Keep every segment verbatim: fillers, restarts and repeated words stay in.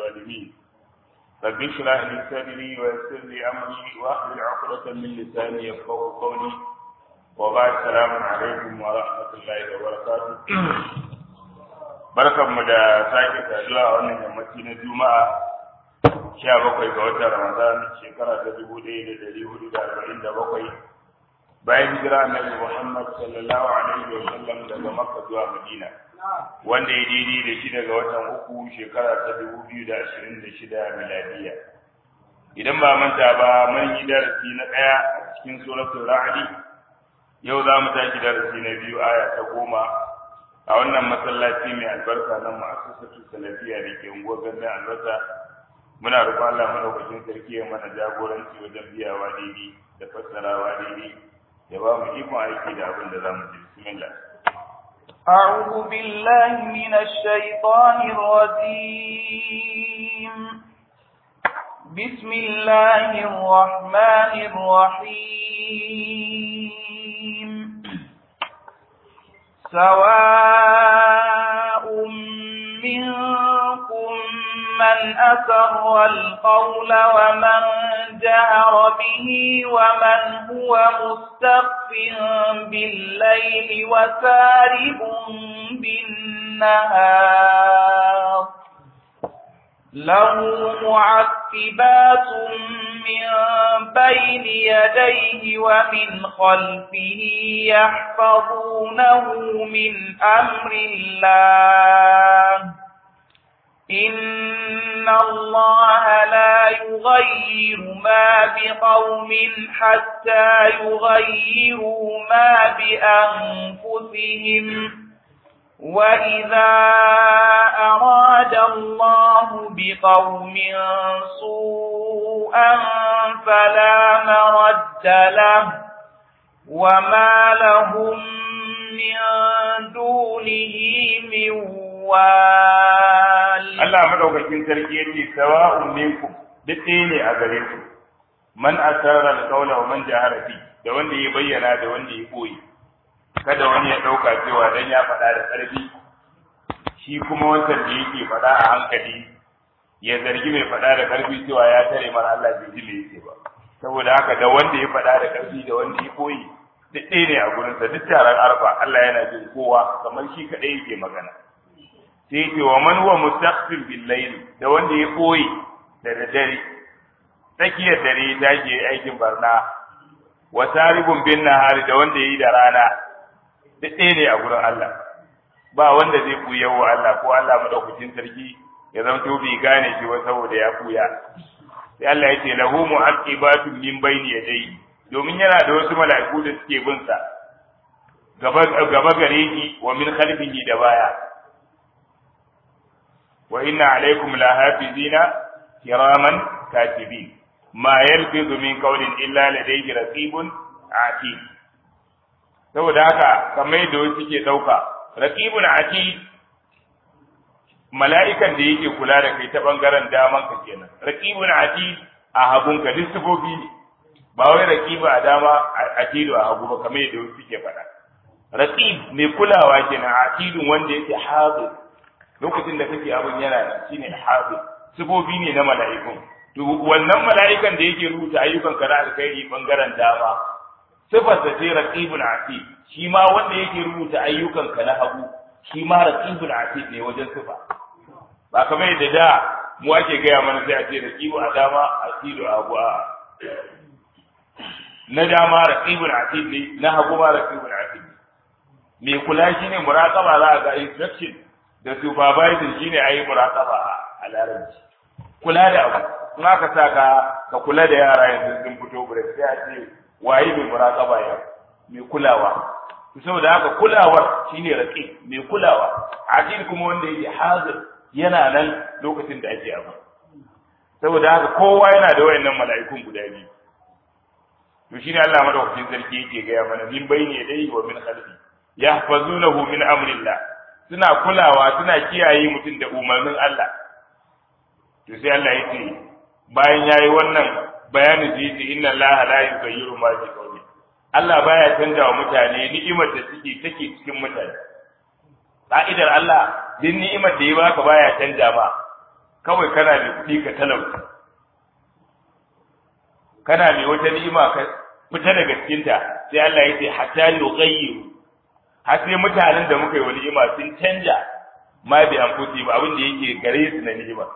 الظالمين رب اشرح لي صدري ويسر لي أمري واحلل عقدة من لساني يفقهوا قولي وبعد السلام عليكم ورحمة الله وبركاته barkanmu da sake saduwa a wannan yammaci na Juma'a sha bakwai ga watan Ramadan shekara ta dubu ɗaya da ɗari hudu da arba'in da bakwai bayan hijira Annabi Muhammad sallallahu alaihi wa sallam daga Makka zuwa Madina wanda ya daidai da shi daga watan uku shekara ta dubu biyu da ashirin da shida miladiya. Idan ba manta ba mun yi darasi na ɗaya a cikin suratul Ra'd, yau za mu tashi darasi na biyu aya ta goma a wannan masallaci mai albarka na mu'assasatu salafiyya da ke unguwar gandun albasa. Muna roƙon Allah madaukakin sarki ya mana jagoranci wajen biyawa daidai da fassarawa daidai ya ba mu ikon aiki da abin da za mu ji. Bismillah. أعوذ بالله من الشيطان الرجيم. بسم الله الرحمن الرحيم. سواء منكم من أسر القول ومن جهر به ومن هو مستخف بالليل وسارب بالنهار له معقبات من بين يديه ومن خلفه يحفظونه من أمر الله إن الله لا يغير ما بقوم حتى يغيروا ما بأنفسهم وإذا أراد الله بقوم سوءا فلا مرد له وما لهم من دونه من wal. Allah madaukakin sarki yace sawa'un minkum duk ne a gare ku man asara al-qawla wa man jahara fi, da wanda ya bayyana da wanda ya koyi. Kada wani ya dauka cewa dan ya faɗa da ƙarfi shi kuma wancan da yake faɗa a hankali ya zargi mai faɗa da ƙarfi cewa ya tare mana Allah bai ji me yake ba. Saboda haka da wanda ya faɗa da ƙarfi da wanda ya koyi duk ne a gurinsa, duk taron arfa Allah yana jin kowa kamar shi kaɗai yake magana. sai ce wa man huwa mustaqbil bil layl, da wanda ya koyi da dare tsakiyar dare ta ke aikin barna, wa saribun bin nahari, da wanda yayi da rana, duk ɗaya ne a gurin Allah. Ba wanda zai kuya wa Allah ko Allah madaukakin sarki ya zanto bai gane shi ba saboda ya kuya. Sai Allah ya ce lahu mu'aqibatun min bayni yadayhi, domin yana da wasu mala'iku da suke bin sa gaba gaba gare shi, wa min khalfihi da baya. wa inna alaikum lahafizina kiraman katibin ma yalfizu min qawlin illa ladayhi raqibun atid. Saboda haka kamar da wasu ke dauka raqibun atid mala'ikan da yake kula da kai ta bangaren daman ka kenan, raqibun atid a hagun ka, duk sifofi ne, ba wai raqibu a dama atidu a hagu ba kamar da wasu ke faɗa. Raqib mai kulawa kenan, atidun wanda yake hadir lokacin da kake abin yana nan, shine hafiz. Sifofi ne na mala'ikun. To wannan mala'ikan da yake rubuta ayyukan ka na alkhairi bangaren dama, sifar da ce raqibun atid, shi ma wanda yake rubuta ayyukan ka na hagu, shi ma raqibun atid ne wajen sifa. Ba kamar yadda da mu ake gaya mana sai a ce raqibu a dama, atidu a hagu. a na dama raqibun atid ne, na hagu ma raqibun atid ne. Me kula shine muraqaba, za ga instruction da supervisor shine ayi muraqaba a larabci. Kula da abu, in aka saka ka kula da yara yanzu sun fito break sai a ce waye mai muraqaba ya mai kulawa. Saboda haka kulawar shine raqib, mai kulawa. Adil kuma wanda yake hazir, yana nan lokacin da ake abu. Saboda haka kowa yana da wayannan mala'ikun guda biyu. To shine Allah madaukakin sarki yake ga mana min bayni yadayhi wa min khalfi yahfazunahu min amrillah, suna kulawa suna kiyaye mutum da umarnin Allah. To sai Allah ya ce bayan yayi wannan bayanin da yake inna Allah la yughayyiru ma bi qawmin, Allah baya canja wa mutane ni'imar da suke take cikin mutane. Ka'idar Allah din ni'imar da ya baka baya canja ma, kawai kana da kuɗi ka talauta kana mai wata ni'ima ka fita daga cikinta sai Allah ya ce hatta yughayyiru har sai mutanen da muka yi wa ni'ima sun canja ma bi anfusi ba abin da yake gare su na ni'ima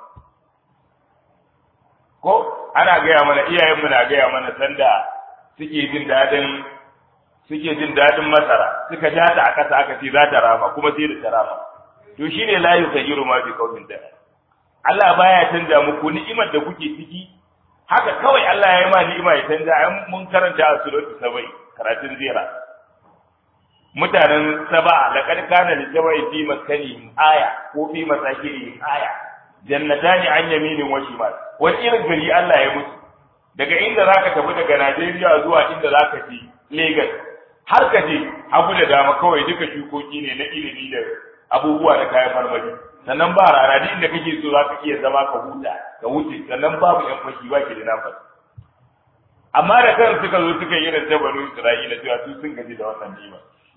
ko ana gaya mana iyayenmu na gaya mana sanda suke jin dadin suke jin dadin masara suka ja ta a kasa aka ce za ta rama kuma sai da ta rama to shine la yughayyiru ma bi qaumin da Allah baya canja muku ni'imar da kuke ciki haka kawai Allah ya yi ma ni'ima ya canja ai mun karanta a suratul sabai karatun zira mutanen saba'a laqad kana li sabai fi maskani aya ko fi masakini aya jannatani an yaminin wa shimal wani irin gari Allah ya musu daga inda zaka tafi daga Najeriya zuwa inda zaka je Lagos har ka je hagu da dama kawai duka shukoki ne na ilimi da abubuwa da kayan marmari sannan ba rana duk inda kake so zaka iya zama ka huta ka wuce sannan babu yan fashi ba ke da nafas amma da kan suka zo suka yi da banu Isra'ila cewa su sun gaji da wannan nima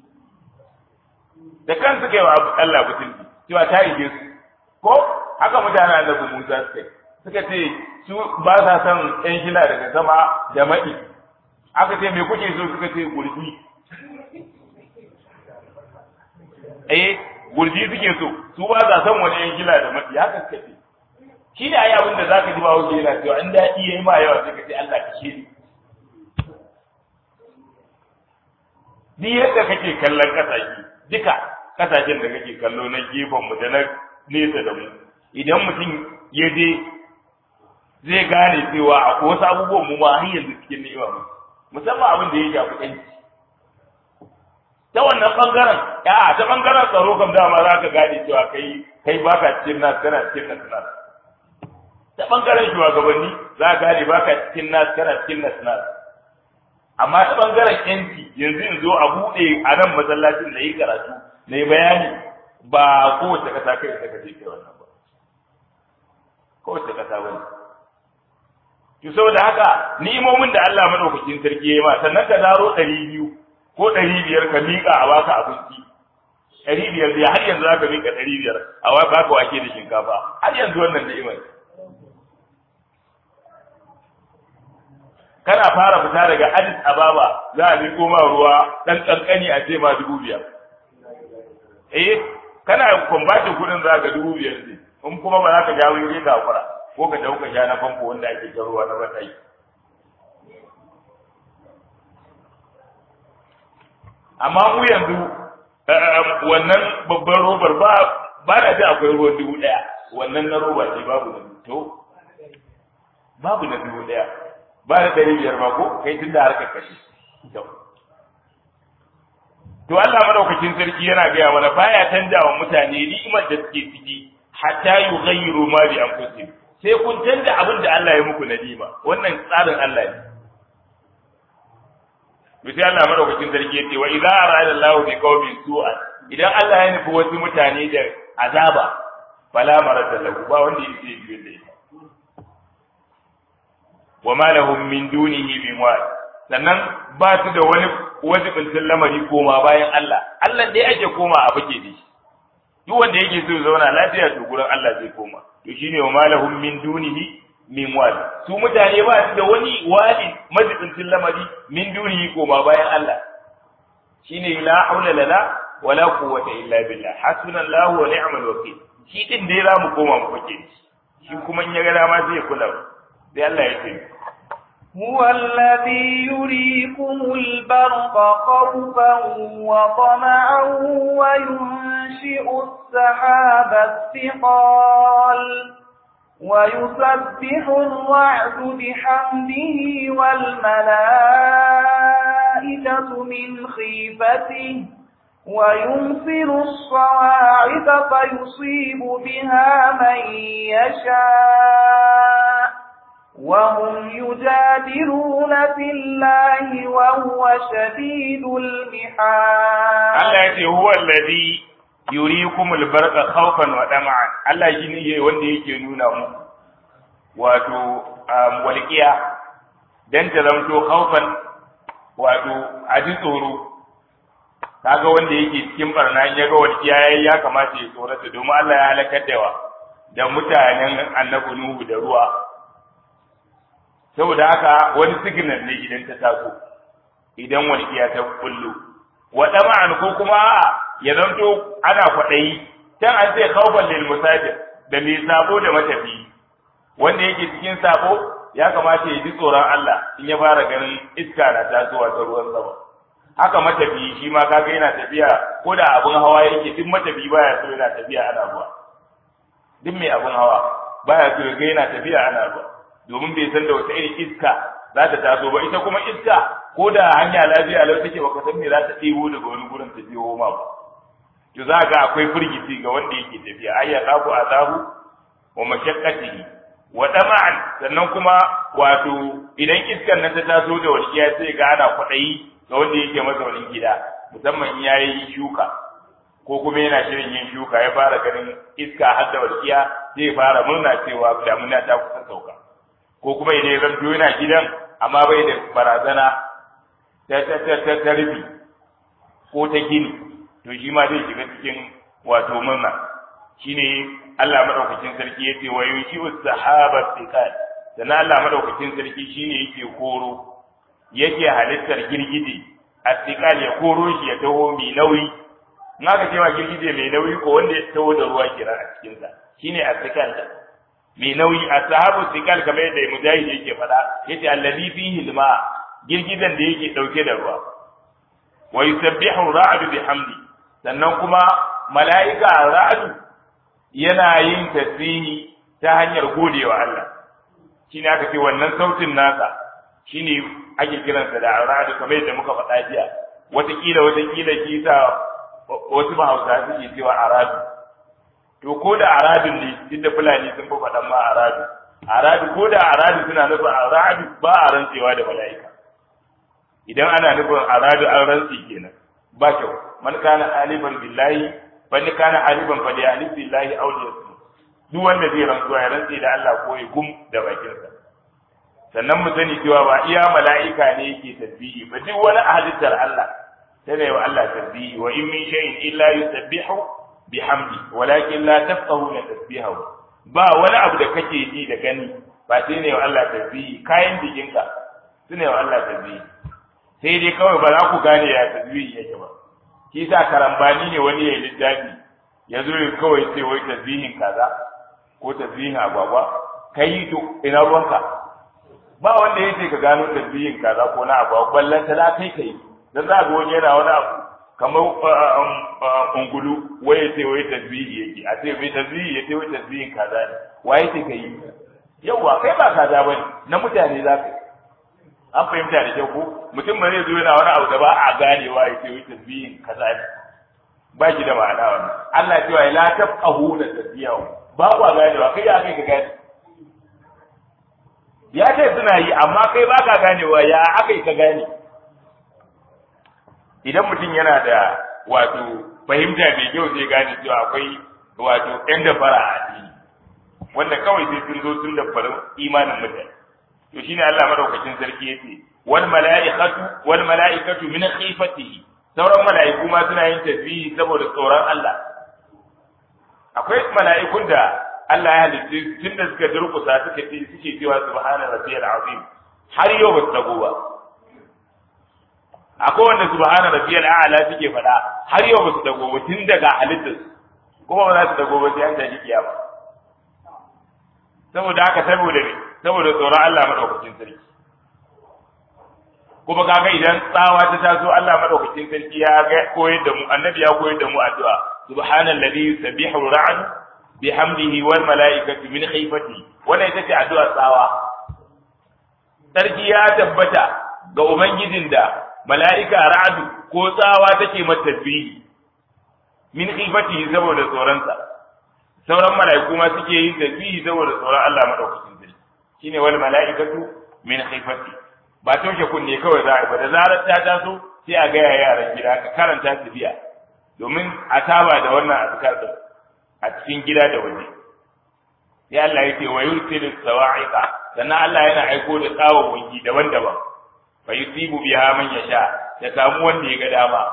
da kan suka yi wa Allah butulci cewa ta ije su ko haka mutanen annabi Musa suka suka ce su ba sa son ƴan shila daga sama da maɗi aka ce me kuke so suka ce gurji eh gurji suke so su ba sa son wani ƴan shila da maɗi haka suka ce shi ne ayi abin da zaka ji ba wuce yana cewa in daɗi yayi ma yawa sai ka ce Allah ka shiri ni yadda kake kallon kasashe duka kasashen da kake kallo na gefen mu da na nesa da mu idan mutum ya je zai gane cewa akwai wasu abubuwan mu ma har yanzu cikin ni'ima mu musamman abin da ya shafi yanci ta wannan bangaren ya ta bangaren tsaro kam dama za ka gane cewa kai kai baka cikin nas kana cikin nas nas ta bangaren shugabanni za ka gane baka cikin nas kana cikin nas nas amma ta bangaren yanci yanzu in zo a buɗe a nan masallacin da yi karatu na yi bayani ba kowace kasa kai ta kaje kai wannan ba kowace kasa bane to saboda haka ni'imomin da Allah madaukakin sarki ya yi ma sannan ka zaro ɗari biyu ko ɗari biyar ka miƙa a baka abinci ɗari biyar dai har yanzu zaka miƙa ɗari biyar a baka wake da shinkafa har yanzu wannan ni'imar kana fara fita daga Addis Ababa za a miƙo ma ruwa dan kankani a ce ma dubu biyar eh kana kwambatin kudin za ka dubu biyar ne in kuma ba za ka jawo yi ga fara ko ka dauka sha na famfo wanda ake jan ruwa na matsayi amma mu yanzu wannan babban robar ba ba da ji akwai ruwan dubu ɗaya wannan na roba ce babu na to babu na dubu ɗaya ba da ɗari biyar ba ko kai tun da harkar kashe to Allah madaukakin sarki yana gaya mana baya canja wa mutane ni'imar da suke ciki hatta yughayyiru ma bi anfusihim sai kun canja abin da Allah ya muku na ni'ima wannan tsarin Allah ne bisa Allah madaukakin sarki yace wa idza arada Allahu bi qaumin su'an idan Allah ya nufi wasu mutane da azaba fala marada lahu ba wanda yake biyo da ita wa ma lahum min dunihi min wa sannan ba su da wani wajibin lamari koma bayan Allah Allah dai ake koma a bake da shi duk wanda yake so zauna lafiya to gurin Allah zai koma to shine wa ma lahum min dunihi min wali su mutane ba su da wani wali majibin lamari min dunihi koma bayan Allah shine la haula lana wala quwwata illa billah hasbunallahu wa ni'mal wakeel shi din dai za mu koma mu fake shi kuma in ya ga dama zai kula sai Allah ya ce هو الذي يريكم البرق خوفا وطمعا وينشئ السحاب الثقال ويسبح الرعد بحمده والملائكة من خيفته ويمسل الصواعق فيصيب بها من يشاء وهم يجادلون في الله وهو شديد المحال الله هو الذي يريكم البرق خوفا وطمعا الله shine wanda yake nuna mu wato walqiya dan ta zamto khaufan wato aji tsoro kaga wanda yake cikin barna ya ga walqiya yayi ya kamata ya tsorata domin Allah ya halakar da wa da mutanen annabi Nuhu da ruwa saboda haka wani signal ne idan ta taso idan walƙiya ta kullu wada ma'an ko kuma ya zanto ana kwaɗayi can an ce khawfan lil musafir da mai sabo da matafi wanda yake cikin sabo ya kamata ya ji tsoron Allah in ya fara ganin iska na tasowa ta ruwan sama haka matafi shi ma kaga yana tafiya ko da abun hawa yake duk matafi baya so yana tafiya ana ruwa duk mai abun hawa baya so ga yana tafiya ana ruwa domin bai san da wata irin iska za ta taso ba ita kuma iska ko da hanya lafiya lau take baka san me za ta ɗebo daga wani gurin ta biyo ma ba to za ga akwai firgici ga wanda yake tafiya ayya qabu azahu wa mashaqqatihi wa dama'an sannan kuma wato idan iskan nan ta taso da walƙiya sai ga ana kwaɗayi ga wanda yake mazaunin gida musamman in yayi shuka ko kuma yana shirin yin shuka ya fara ganin iska har da walƙiya zai fara murna cewa damuna ta kusa sauka ko kuma idan ya zanto yana gidan amma bai da barazana ta ta ta ta ta rufi ko ta gini to shi ma zai shiga cikin wato murna shine Allah madaukakin sarki yace wa yushibu sahaba thiqal dan Allah madaukakin sarki shine yake koro yake halittar girgije athiqal ya koro shi ya taho mai nauyi naka cewa girgije mai nauyi ko wanda ya taho da ruwa kira a cikin sa shine athiqal mai nauyi ashabu thiqal kamar yadda mujahid yake faɗa yace alladhi fihi alma girgijen da yake dauke da ruwa wa yusabbihu ra'du bihamdi sannan kuma mala'ika ra'du yana yin tasbihi ta hanyar godewa Allah shine aka ce wannan sautin nasa shine ake kiransa da ra'du kamar yadda muka faɗa jiya wata kila wata kila kisa wasu mahausa suke cewa aradu to ko da aradun ne inda fulani sun fi faɗan ma aradu aradu ko da aradu suna nufin aradu ba a rantsewa da mala'ika idan ana nufin aradu an rantsi kenan ba kyau man kana aliban billahi man kana aliban fa li alif billahi aw yasmu duk wanda zai rantsuwa ya rantsi da Allah ko ya gum da bakinsa sannan mu sani cewa ba iya mala'ika ne yake tasbihi ba duk wani halittar Allah tana yi wa Allah tasbihi wa in min shay'in illa yusabbihu bihamdi walakin la tafqahuna tasbihahu ba wani abu da kake ji da gani ba sai ne wa Allah tasbihi kayan jikinka sune wa Allah tasbihi sai dai kawai ba za ku gane ya tasbihi yake ba shi sa karambani ne wani ya littafi ya zo ya kawai sai wai tasbihin kaza ko tasbihin agwagwa kai to ina ruwanka ba wanda yake ka gano tasbihin kaza ko na agwagwa ballan ta kai kai dan za ga wani yana wani abu kamar ungulu waye sai wai tasbihi yake a sai mai tasbihi yake wai tasbihin kaza ne waye sai kai yawa kai ba kaza bane na mutane za ka an fahimta da kyau ko mutum ba zai zo yana wani abu da ba a ganewa ya ce wai tasbihin kaza ne ba ki da ma'ana wannan Allah ya ce la tafqahu la tasbihu ba ku ganewa kai ya kai ka gane ya ce suna yi amma kai ba ka ganewa ya akai ka gane idan mutum yana da wato fahimta mai kyau zai gane cewa akwai wato ɗan da fara a addini wanda kawai sai sun zo sun da fara imanin mutane to shine Allah madaukakin sarki yace wal malaikatu wal malaikatu min khifatihi sauran malaiku ma suna yin tasbihi saboda tsoron Allah akwai malaikun da Allah ya halitta tun da suka durkusa suka ce suke cewa subhana rabbiyal azim har yau ba su dago ba akwai wanda subhana rabbiyal a'la suke faɗa har yau ba su dago ba tun daga halittar kuma ba za su dago ba sai an tashi kiyama saboda haka saboda ne saboda tsoron Allah madaukakin sarki kuma kaga idan tsawa ta taso Allah madaukakin sarki ya ga koyar da mu annabi ya koyar da mu addu'a subhanallazi yusabbihu ar-ra'd bihamdihi wal malaikatu min khifatihi wannan ita ce addu'a tsawa sarki ya tabbata ga ubangijin da mala'ika ra'du ko tsawa take mata tasbihi min khifatihi saboda tsoronsa sauran mala'iku ma suke yin tasbihi saboda tsoron Allah madaukakin sarki shine wal mala'ikatu min khifati ba toshe kunne kawai za a ba da zarar ta taso sai a gaya yaran gida ka karanta su biya domin a saba da wannan azkar din a cikin gida da waje ya Allah yake wa yursilu sawa'iqa sannan Allah yana aiko da tsawon daban-daban fa yusibu biha man yasha ya samu wanda ya ga dama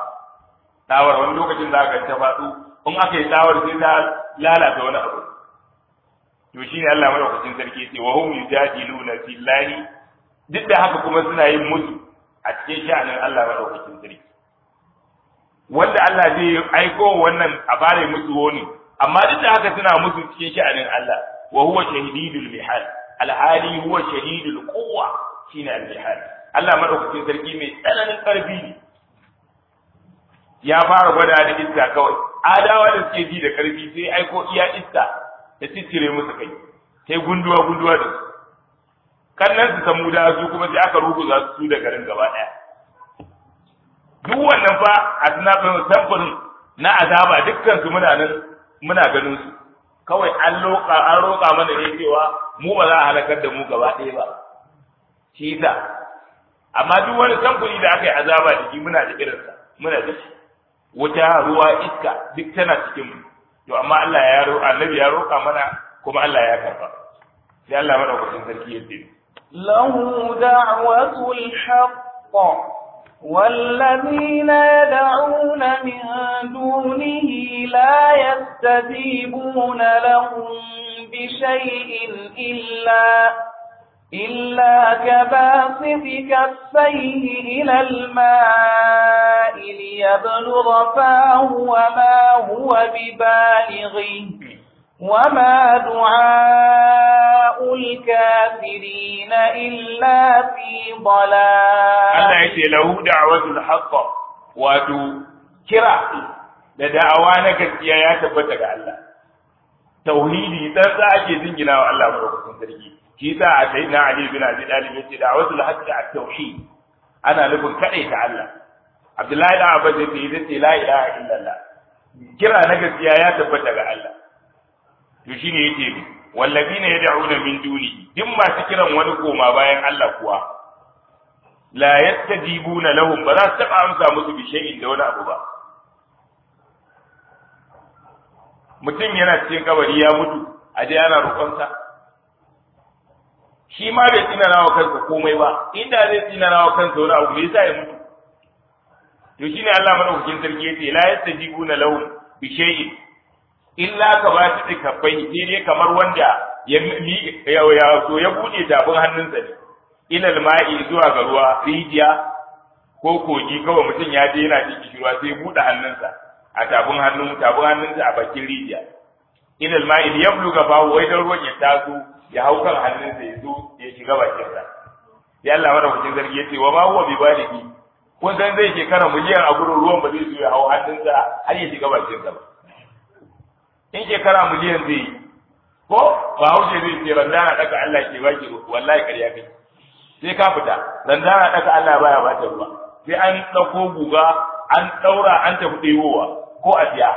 tsawar wani lokacin za ka ta faɗo in aka yi tsawar sai ta lalata wani abu to shine Allah madaukakin sarki yace wa hum yujadiluna fillahi, duk da haka kuma suna yin musu a cikin sha'anin Allah madaukakin sarki, wanda Allah zai aiko wannan a bare musu wani, amma duk da haka suna musu cikin sha'anin Allah. Wa huwa shahidul mihal, alhali huwa shahidul quwwa, shine al-mihal. Allah madaukakin sarki mai tsananin karfi ne. Ya fara gwada da iska kawai, adawa da suke ji da karfi sai aiko iya iska ta ciccire musu kai, sai gunduwa gunduwa da su. Kannan su samu da su kuma sai aka ruguza su da garin gaba daya. Duk wannan fa a tunafin samfurin na azaba dukkan su muna nan muna ganin su. Kawai an roƙa an roƙa mana ne cewa mu ba za a halakar da mu gaba ɗaya ba. Shi ta. Amma duk wani samfuri da aka yi azaba da shi muna da irinsa, muna da shi. Wuta, ruwa, iska duk tana cikin mu. To amma Allah ya roƙa, Annabi ya roƙa mana kuma Allah ya karba. Sai Allah madaukakin sarki ya ce lahu da'watul haqq والذين يدعون من دونه لا يستجيبون لهم بشيء إلا إلا كباسط كفيه إلى الماء ليبلغ فاه وما هو ببالغه وما دعاء الكافرين إلا في ضلال. الله يقول له دعوة الحق واتو كرا لدعوة نكسيا يا تبتك الله توحيدي تنسى أجي زنجنا والله مرحبا سرقي كيسا سيدنا علي بن عبد العالم يقول دعوة الحق على التوحيد أنا لكم كأيك الله عبد الله بن عباس يقول لا إله إلا الله كرا نكسيا يا تبتك الله. To shi ne yake wallazina yad'una min duni, duk masu kiran wani koma bayan Allah kuwa la yastajibuna lahum, ba za su taba amsa musu bi shay'in da wani abu ba. Mutum yana cikin kabari ya mutu a je ana roƙonsa, shi ma bai tsina wa kansa komai ba, inda zai tsina wa kansa wani abu me yasa ya mutu. To shi ne Allah madaukakin sarki yace la yastajibuna lahum bi shay'in illa ka ba shi kafai, sai dai kamar wanda ya ya so ya bude tafin hannunsa ne ilal ma'i zuwa ga ruwa, rijiya ko kogi, kawai mutum ya je yana cikin ruwa sai bude hannunsa a tafin hannun tafin hannunsa a bakin rijiya. Ilal ma'i yabluga fa wai dan ruwan ya taso ya hau kan hannunsa ya zo ya shiga bakin sa. Ya Allah madaukakin zargi yace wa ma huwa bi baligi, kun san zai shekara miliyan a gurin ruwan ba zai zo ya hau hannunsa har ya shiga bakin sa ba. In shekara miliyan zai yi ko ba haushe zai ce randana daga Allah ke baki wallahi ƙarya kai, sai ka fita randana daga Allah baya ba ta ruwa, sai an dauko guga an daura an tafi ɗewowa ko a biya.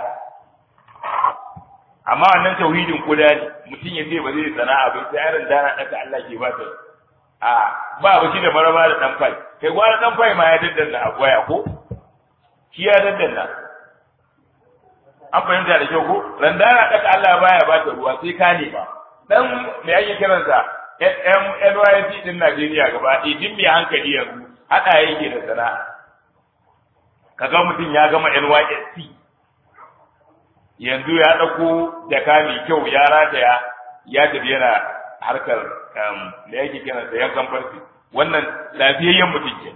Amma wannan tauhidin kuda ne, mutum ya ce ba zai sana'a ba sai randana daga Allah ke ba ta. A ba ba shi da maraba da dan fai, kai gwara dan fai ma ya daddanna a waya ko shi ya daddanna. An fahimta da kyau ko randana daga Allah baya ba ta ruwa sai ka ne ba. Dan me ake kiransa M N Y C din Najeriya gaba ɗaya din mai hankali yanzu hada yake da sana'a. Kaga mutum ya gama N Y S C yanzu ya dauko jaka mai kyau ya rataya ya tafi yana harkar da yake kiransa yankan farki, wannan lafiyayyen mutum ke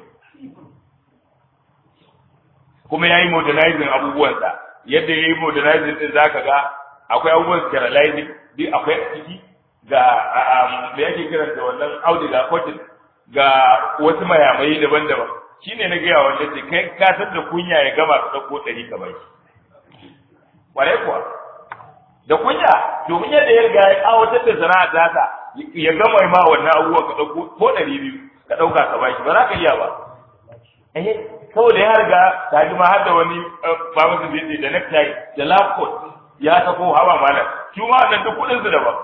kuma yayi modernizing abubuwansa. Yadda ya yi modernizing din zaka ga akwai abubuwan sterilizing duk akwai a ciki, ga da yake kiran da wannan auduga cotton, ga wasu mayamai daban-daban. Shine na gaya wanda ce kai ka san da kunya ya gama ka dauko ɗari ka bai. Kwarai kuwa da kunya, domin yadda ya riga ya awatar da sana'a ta haka ya gama ma wannan abubuwan ka dauko ko ɗari biyu ka dauka ka bai, ba za ka iya ba. Eh saboda ya riga ta ji ma har da wani babu zai da necktie da lab coat ya sako hawa malam, su ma wannan duk kudin su daban.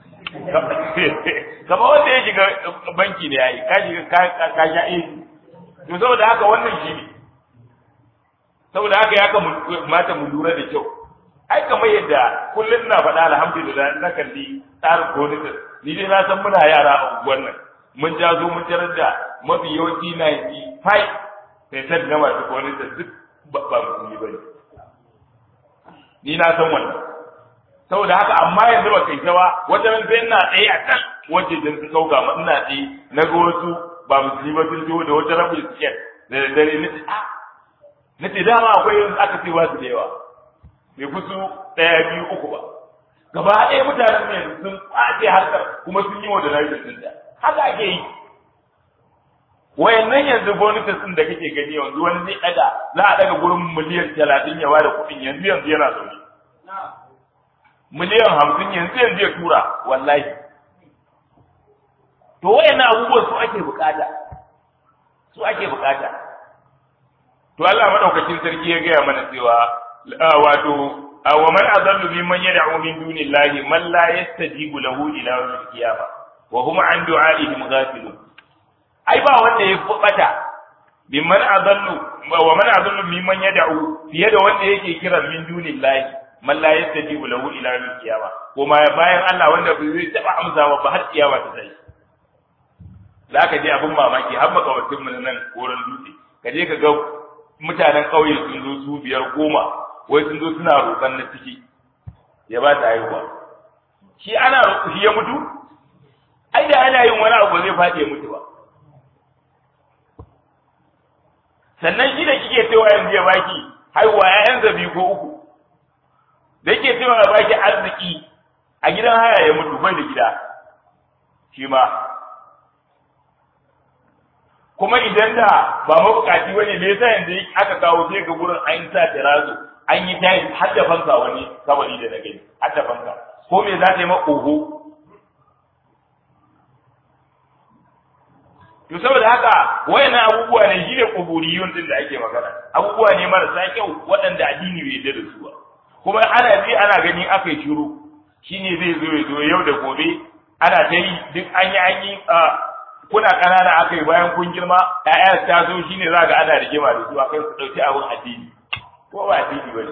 Kamar wanda ya shiga banki ne yayi ka shiga ka ka sha eh to saboda haka wannan shi ne, saboda haka ya kamata mu lura da kyau. Ai kamar yadda kullun na faɗa alhamdulillah na kalli tsarin gwamnati, ni dai na san muna yara a unguwar nan mun ja zo mun tarar da mafi yawanci ninety-five percent na masu gwamnati duk ba musulmi ba ne, ni na san wannan. saboda haka amma yanzu ba kai ta ba wata ran sai ina tsaye a kan wajen da sun kauka ma ina tsaye na ga wasu ba musulmi ba sun jiwo da wata rabin siket da dare na ce ah na ce dama akwai yanzu aka ce wasu da yawa bai kusu ɗaya biyu uku ba gaba ɗaya mutanen ne sun ƙwace harkar kuma sun yi wa da rayuwar sun da haka ake yi wayannan yanzu bonuses ɗin da kake gani yanzu wani zai ɗaga za a ɗaga gurin miliyan talatin ya bada kuɗin yanzu yanzu yana zaune miliyan hamsin yanzu yanzu ya tura wallahi to wayannan abubuwan su ake bukata su ake bukata to Allah madaukakin sarki ya gaya mana cewa wato wa man adallu mimman yad'u min dunillahi man la yastajibu lahu ila yawm al-qiyamah wa hum an du'a'ihim ghafilun ai ba wanda ya bata mimman adallu wa man adallu mimman yad'u fiye da wanda yake kiran min dunillahi man la yastajibu lahu ila yawm al-qiyamah kuma bayan Allah wanda bai zai taba amsawa ba har kiyama ta sai zaka je abin mamaki har makawatin mu nan koran dutse kaje ka ga mutanen kauye sun zo su biyar goma wai sun zo suna roƙon na ciki ya ba ta haihuwa shi ana shi ya mutu ai da ana yin wani abu zai faɗi ya mutu ba sannan shi da kike cewa yanzu ya baki haihuwa ƴaƴan zabi ko uku da yake cewa ya baki arziki a gidan haya ya mutu bai da gida shi ma kuma idan da ba mabukaci bane me yasa yanzu aka kawo sai ga gurin an sa tirazo an yi tayi har da fanka wani kabari da na gani har da fanka ko me za ta yi ma oho to saboda haka wayannan abubuwa ne shi ne kuburiyun din da ake magana abubuwa ne marasa kyau waɗanda addini bai yarda da su ba kuma ana ji ana gani aka yi shiru shine zai zo ya zo yau da gobe ana ta yi duk an yi an yi kuna ƙanana aka yi bayan kun girma ƴaƴa ta zo shine za ga ana rigima da su akan su ɗauki abin addini ko ba addini ba ne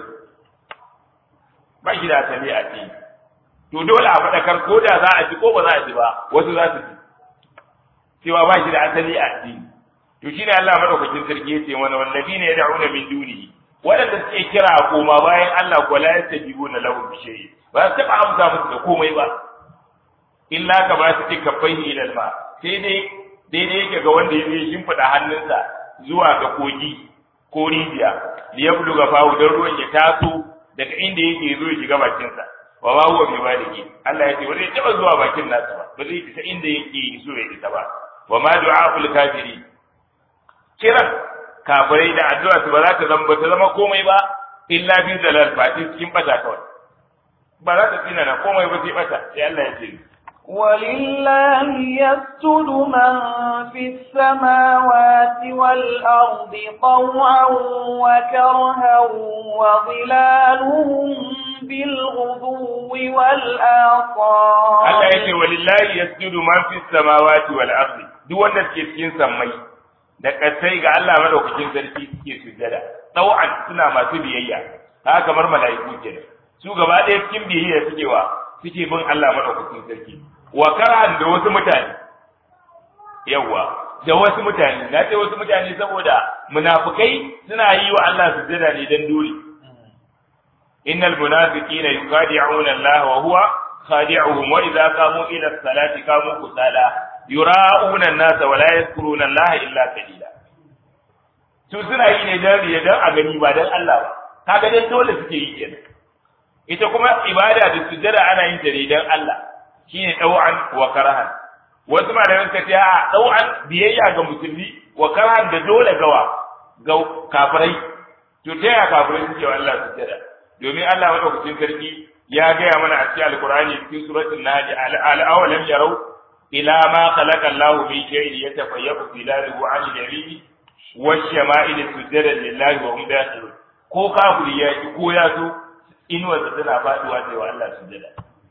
ba shi da asali addini to dole a faɗakar ko da za a ji ko ba za a ji ba wasu za su ji cewa ba shi da asali addini to shine Allah madaukakin sarki yace mana wallazina yad'una min dunihi waɗanda suke kira koma bayan Allah ko la yastajibuna lahu bi shay'in ba su taɓa amsa musu da komai ba illa ka ba su ce kafaihi ila alma sai dai daidai yake ga wanda ya shimfiɗa hannunsa zuwa ga kogi ko rijiya li yabluga fahu dan ruwan ya taso daga inda yake zo ya shiga bakin sa wa ma huwa bi baligi Allah ya ce wanda ya taba zuwa bakin nasa ba ba zai isa inda yake so ya isa ba wa ma du'aul kafiri kiran kafirai da addu'a su ba za ta zama ta zama komai ba illa bi dalal fati cikin bata kawai ba za ta tsina na komai ba sai bata sai Allah ya ce ولله يسجد من في السماوات والأرض طوعا وكرها وظلالهم بالغدو والآصال الله يقول ولله يسجد من في السماوات والأرض duk wanda suke cikin sammai da kasai ga Allah madaukakin sarki suke sujada tau'an suna masu biyayya haka kamar mala'iku kenan su gaba ɗaya cikin biyayya suke wa suke bin Allah madaukakin sarki wa karahan da wasu mutane yawa da wasu mutane na ce wasu mutane saboda munafikai suna yi wa Allah sujada ne dan dole innal munafiqina yuqadi'una Allah wa huwa khadi'uhum wa idza qamu ila as-salati qamu kusala yura'una an-nas wa la yadhkuruna Allah illa qalila su suna yi ne dan riya dan a gani ba dan Allah ba kaga dan dole suke yi kenan ita kuma ibada da sujada ana yin ta ne dan Allah shine dau'an wa karahan wasu malaman suka ce a dau'an biyayya ga musulmi wa karahan da dole gawa ga kafirai to ta ya kafirai suke wa Allah sujada domin Allah madaukakin sarki ya gaya mana a cikin alqur'ani cikin suratul nahl al-awalam yarau ila ma khalaqa Allahu min shay'in yatafayyabu zilaluhu 'an al-yamin wash-shama'ili sujada lillahi wa hum dakhilun ko kafiri ya ki ko ya so inuwarsa tana faduwa da wa Allah sujada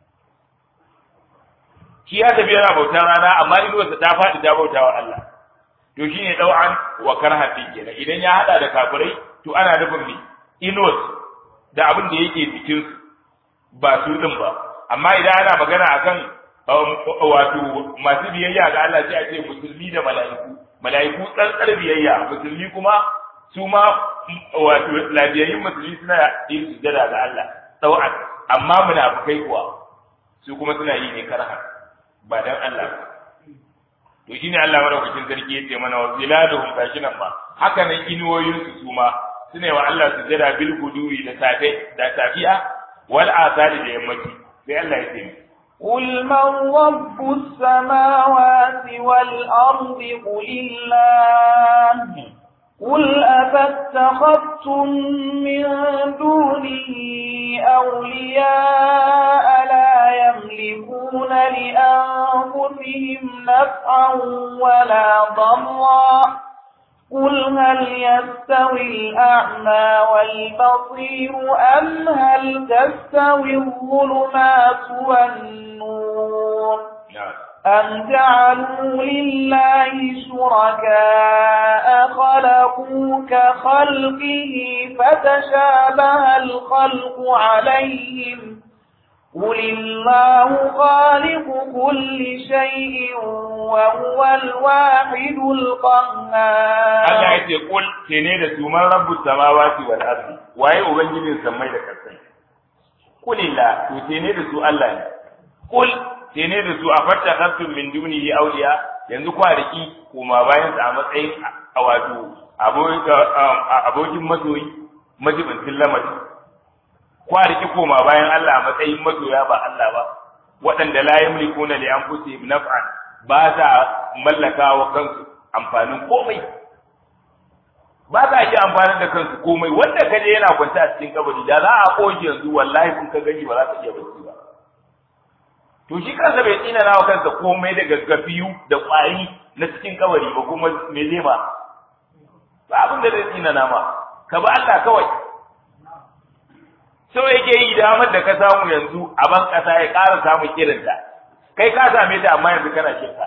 shi ya tafi yana bautar rana amma inuwarsa ta faɗi ta bauta wa Allah to shine dau'an wa karhatin kenan idan ya hada da kafirai to ana nufin ne inuwar da abin da yake cikin su ba su din ba amma idan ana magana akan wato masu biyayya ga Allah sai a ce musulmi da mala'iku mala'iku tsantsar biyayya musulmi kuma su ma wato labiyayin musulmi suna yin sujada ga Allah dau'an amma munafikai kuwa su kuma suna yi ne karha ba dan Allah to shine Allah madaukakin sarki yace mana wa ziladuhum gashinan ma haka nan inuwoyin su su ma sune wa Allah sujada bil guduwi da safe da safiya wal asali da yammaci sai Allah ya ce قل من رب السماوات والأرض قل الله قل أفاتخذتم من دونه أولياء لا يملكون لأنفسهم نفعا ولا ضرا قل هل يستوي الأعمى والبصير أم هل تستوي الظلمات والنور أم جعلوا لله شركاء خلقوا كخلقه فتشابه الخلق عليهم قل الله خالق كل شيء وهو الواحد القهار Allah yace kul kene da su man rabbus samawati wal ardi waye ubangijin samai da kasai kulilla to kene da su Allah ne kul kene da su afatta khatum min dunihi awliya yanzu kwariki kuma bayan sa a matsayin wato abokin masoyi majibin lamari kwariki koma bayan Allah a matsayin masoya ba Allah ba waɗanda la yamlikuna li anfusihim naf'an ba za mallaka wa kansu amfanin komai ba za ki amfanin da kansu komai wanda kaje yana kwanta a cikin kabari da za a koke yanzu wallahi kun ka gani ba za ka iya bacci ba to shi kansa bai tsina nawa kansa komai da gaggafiyu da ƙwari na cikin kabari ba kuma me zai ma ba abin da zai tsina nama ka ba Allah kawai so yake yi damar da ka samu yanzu a ban kasa ya ƙara samun irinta kai ka same ta amma yanzu kana shirka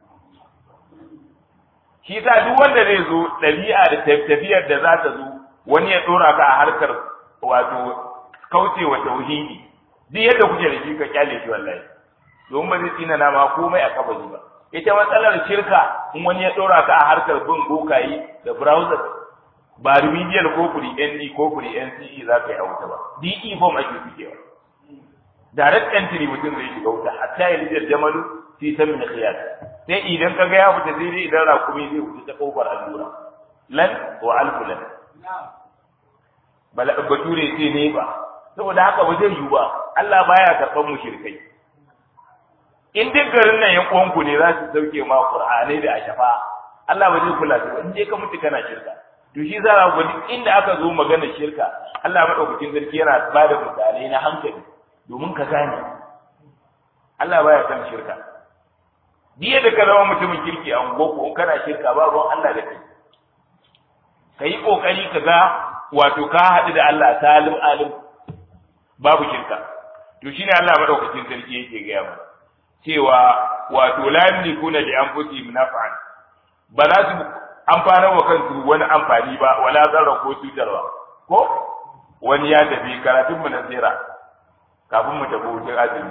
shi sa duk wanda zai zo ɗabi'a da tafiyar da za ta zo wani ya ɗora ka a harkar wato kaucewa tauhidi duk yadda kuke da shi ka kyale shi wallahi domin ba zai tsina na ma komai a kabari ba ita matsalar shirka in wani ya ɗora ka a harkar bin bokaye da browser ba remedial ko kuri N D ko kuri N C E za ka yi a wuta ba D E form ake fikewa direct entry mutum zai shiga wuta hatta ya lijar jamalu fi samin khiyat sai idan ka ga ya fita sai dai idan rakumi zai wuce ta kofar allura lan wa alfu lan bala bature sai ne ba saboda haka ba zai yiwu ba Allah baya karban mushrikai in duk garin nan yan uwanku ne za su sauke ma Qur'anai da ashafa Allah ba zai kula da in dai ka mutu kana shirka to shi za a gwadi inda aka zo magana shirka Allah madaukakin sarki yana ba da misalai na hankali domin ka gane Allah baya san shirka diya da ka zama mutumin kirki a unguwarku in kana shirka ba ruwan Allah da kai ka yi kokari ka ga wato ka haɗu da Allah salim alim babu shirka to shine Allah madaukakin sarki yake gaya mana cewa wato la yamlikuna li anfusihim naf'an ba za su amfanar wa kansu wani amfani ba wala zarra ko cutarwa ko wani ya tafi karatun mu na tsira kafin mu tafi wucin azumi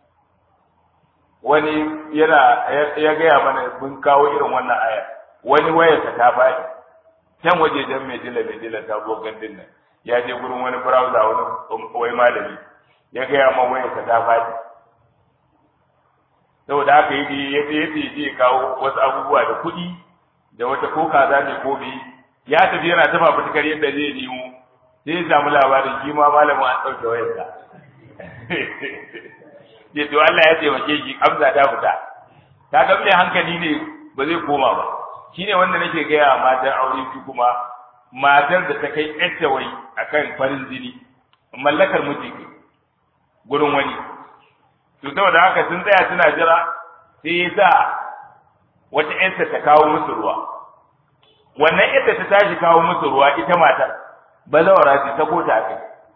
wani yana ya gaya mana mun kawo irin wannan aya wani wayarsa ta faɗi can wajejen mai dila mai dila ta go gandun nan ya je gurin wani browser wani wai malami ya gaya ma wayarsa ta faɗi saboda haka yi ya ce ya kawo wasu abubuwa da kuɗi da wata ko kaza ne ko bi ya tafi yana tafa fitikar yadda zai nemo sai ya samu labarin shi ma malamin an ɗauke wayarsa ya to Allah ya taimake shi amsa ta fita ta ga mai hankali ne ba zai koma ba shine wanda nake gaya matan aure su kuma matar da ta kai ƴarta wai akan farin jini mallakar miji gurin wani to saboda haka sun tsaya suna jira sai ya sa wata ƴarta ta kawo musu ruwa wannan ƴarta ta tashi kawo musu ruwa ita matar bazawara ce ta kota akai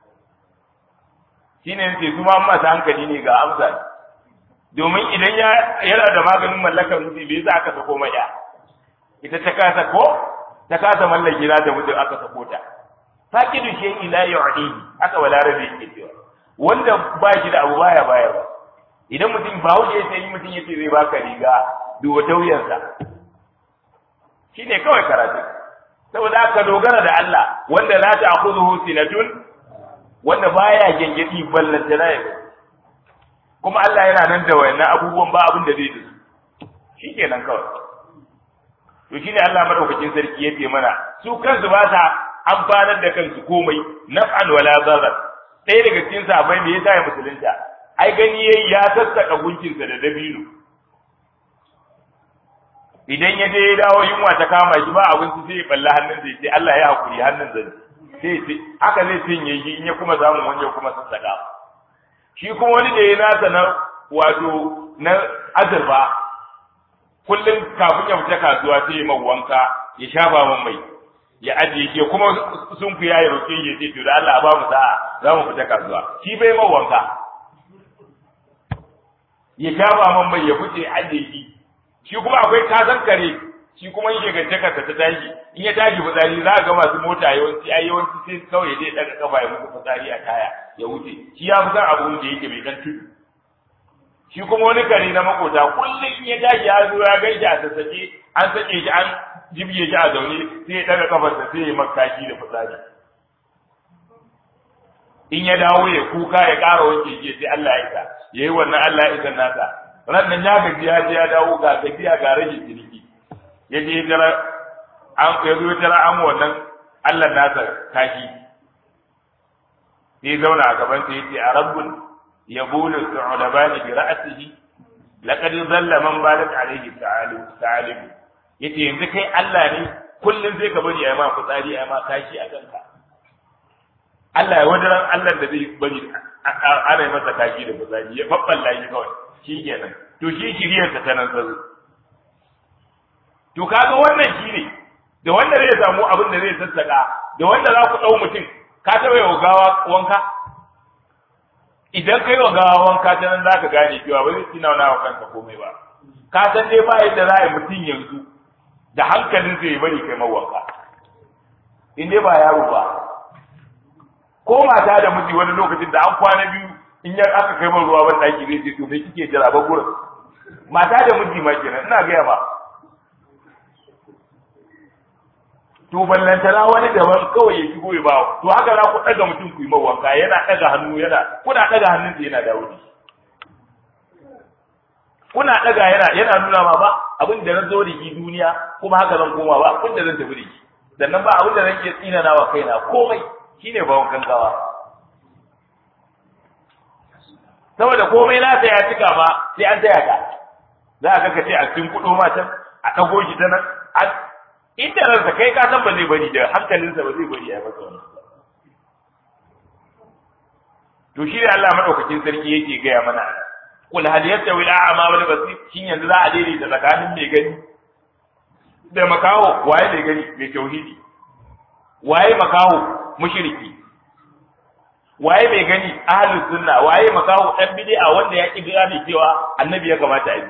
shine yace su ma masu hankali ne ga amsa domin idan ya yana da maganin mallakar mutu bai za aka sako mai ita ta kasa ko ta kasa mallaki na da mutu aka sako ta fakidu shay'i la yu'dihi aka wala rabi yake cewa wanda ba shi da abu baya baya ba idan mutum ba wuce sai yi mutum yace zai baka riga duwa tauyarsa shine kawai karatu saboda aka dogara da Allah wanda la ta'khudhuhu sinatun wanda baya gengedi ballan janayi kuma Allah yana nan da wayannan abubuwan ba abin da zai da su shikenan kawai to shine Allah madaukakin sarki yace mana su kansu ba sa amfanar da kansu komai naf'an wala zarar ɗaya daga cikin sahabbai me yasa ya musulunta ai gani yayi ya sassaka gunkinsa da dabino idan ya je ya dawo yunwa ta kama shi ba abinci sai ya balla hannun sai sai Allah ya hakuri hannun zai sai sai haka zai cinye shi in ya kuma samu wanda kuma sassaka shi kuma wani da ya nasa na wato na azurfa kullum kafin ya fita kasuwa sai ya wanka ya shafa man mai ya ajiye shi kuma sun ku ya roke ya ce to da Allah ba mu sa'a za mu fita kasuwa shi bai man wanka ya shafa man mai ya fice ajiye shi shi kuma akwai kazan kare shi kuma yake gantaka ta tashi in ya tashi fitsari za ga masu mota yawanci ai yawanci sai kawai dai daga kafa ya muku fitsari a taya ya wuce shi ya fi san abun da yake mai dan tudu shi kuma wani kare na makota kullum in ya tashi ya zo ya gaishe a sassake an sake shi an jibge shi a zaune sai ya daga kafarsa sai ya makaki da fitsari in ya dawo ya kuka ya ƙara wanke shi sai Allah ya isa yayi wannan Allah ya isa nasa ran nan ya gaji ya je ya dawo ga gajiya ga rage ciniki ya je jira an ya zo jira an wannan Allah nasa kashi sai zauna a gaban sa yace a rabbun yabulu su'ulabani bi ra'sihi laqad dhalla man balat alayhi ta'alu ta'alim yace yanzu kai Allah ne kullun zai ka bari ayi ma fitsari ayi ma kashi a kanka Allah ya wadaran Allah da zai bari ana yi masa kashi da fitsari ya fabballa shi kawai shi kenan to shi shiriyarsa ta nan tsaro to kaga wannan shi ne da wanda zai samu abin da zai sassaka da wanda za ku ɗau mutum ka taɓa yau gawa wanka idan kai wa gawa wanka ta nan za ka gane cewa ba zai tina wa kanka komai ba ka san dai ba yadda za a yi mutum yanzu da hankalin zai bari kai mawanka in dai ba yaro ba ko mata da miji wani lokacin da an kwana biyu in ya aka kai man ruwa ban daki zai ce to me kike jira ba gurin mata da miji ma kenan ina ga ma to ballantana wani daban kawai ya shigo ya ba to haka za ku daga mutum ku yi mawanka yana daga hannu yana kuna daga hannun sa yana dawo ne kuna daga yana yana nuna ma ba abin da na zo da ki duniya kuma haka zan koma ba abin da zan tafi da ki sannan ba abin da zan ke tsinana wa kaina komai shine bawon kankawa saboda komai nasa ya cika ma sai an taya ka za ka kace a cikin kudo matan a dago shi ta nan inda ransa kai ka san ba zai bari da hankalinsa ba zai bari ya masa wannan to shi ne Allah madaukakin sarki yake gaya mana kul hal yastawi al-a'ma wal basir shin yanzu za a daidaita tsakanin mai gani da makaho waye mai gani mai tauhidi waye makaho mushriki waye mai gani ahlus sunna waye makaho dan bid'a wanda ya ki gane cewa annabi ya kamata a bi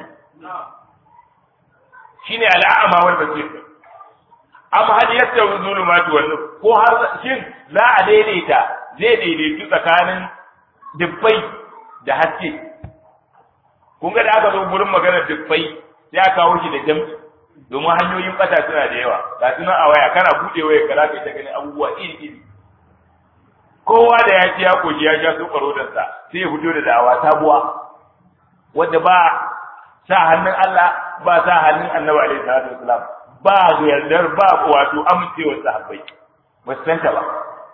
shine al'ama wal basir am hal yastawi zulumatu wan nur ko har shin za a daidaita zai daidaitu tsakanin dubbai da haske kun ga da aka zo gurin maganar dubbai sai aka kawo shi da jam'i domin hanyoyin bata suna da yawa ga suna a waya kana bude waya kana kai ta ganin abubuwa iri iri kowa da ya ci ya koji ya sha su karodansa sai ya fito da dawa sabuwa wanda ba sa hannun Allah ba sa hannun Annabi alaihi salatu wasalam ba yardar ba wato amincewar sahabbai ba su santa ba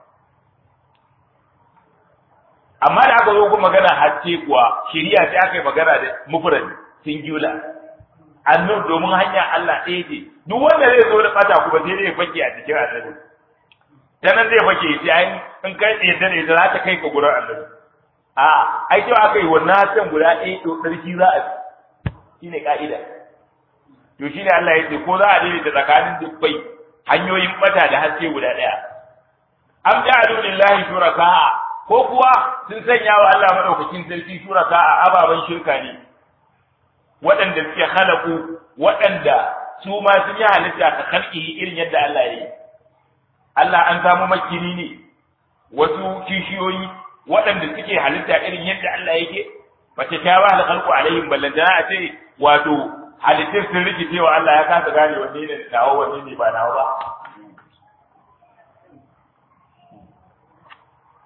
amma da aka zo kuma magana hacce kuwa shari'a sai aka yi magana da mufrad singular annur domin hanya Allah ɗaya ce duk wanda zai zo da fata kuma sai zai fake a cikin annabi ta nan zai fake sai ai in kai tsaye da ita za ta kai ka gurin annabi a ai cewa aka yi wannan san guda ɗaya to ɗarki za a bi shine ka'ida to shine Allah ya ce ko za a daidaita tsakanin dubbai hanyoyin bata da haske guda ɗaya am ja'alu lillahi shuraka ko kuwa sun sanya wa Allah madaukakin sarki shuraka a ababan shirka ne waɗanda suke halaku waɗanda su ma sun yi halitta ka kalki irin yadda Allah ya yi Allah an samu makini ne wasu kishiyoyi waɗanda suke halitta irin yadda Allah yake mace ta ba da khalqu alaihim ballantana a ce wato halittar sun rikice wa Allah ya kasa gane wanne ne nawa wanne ne ba nawa ba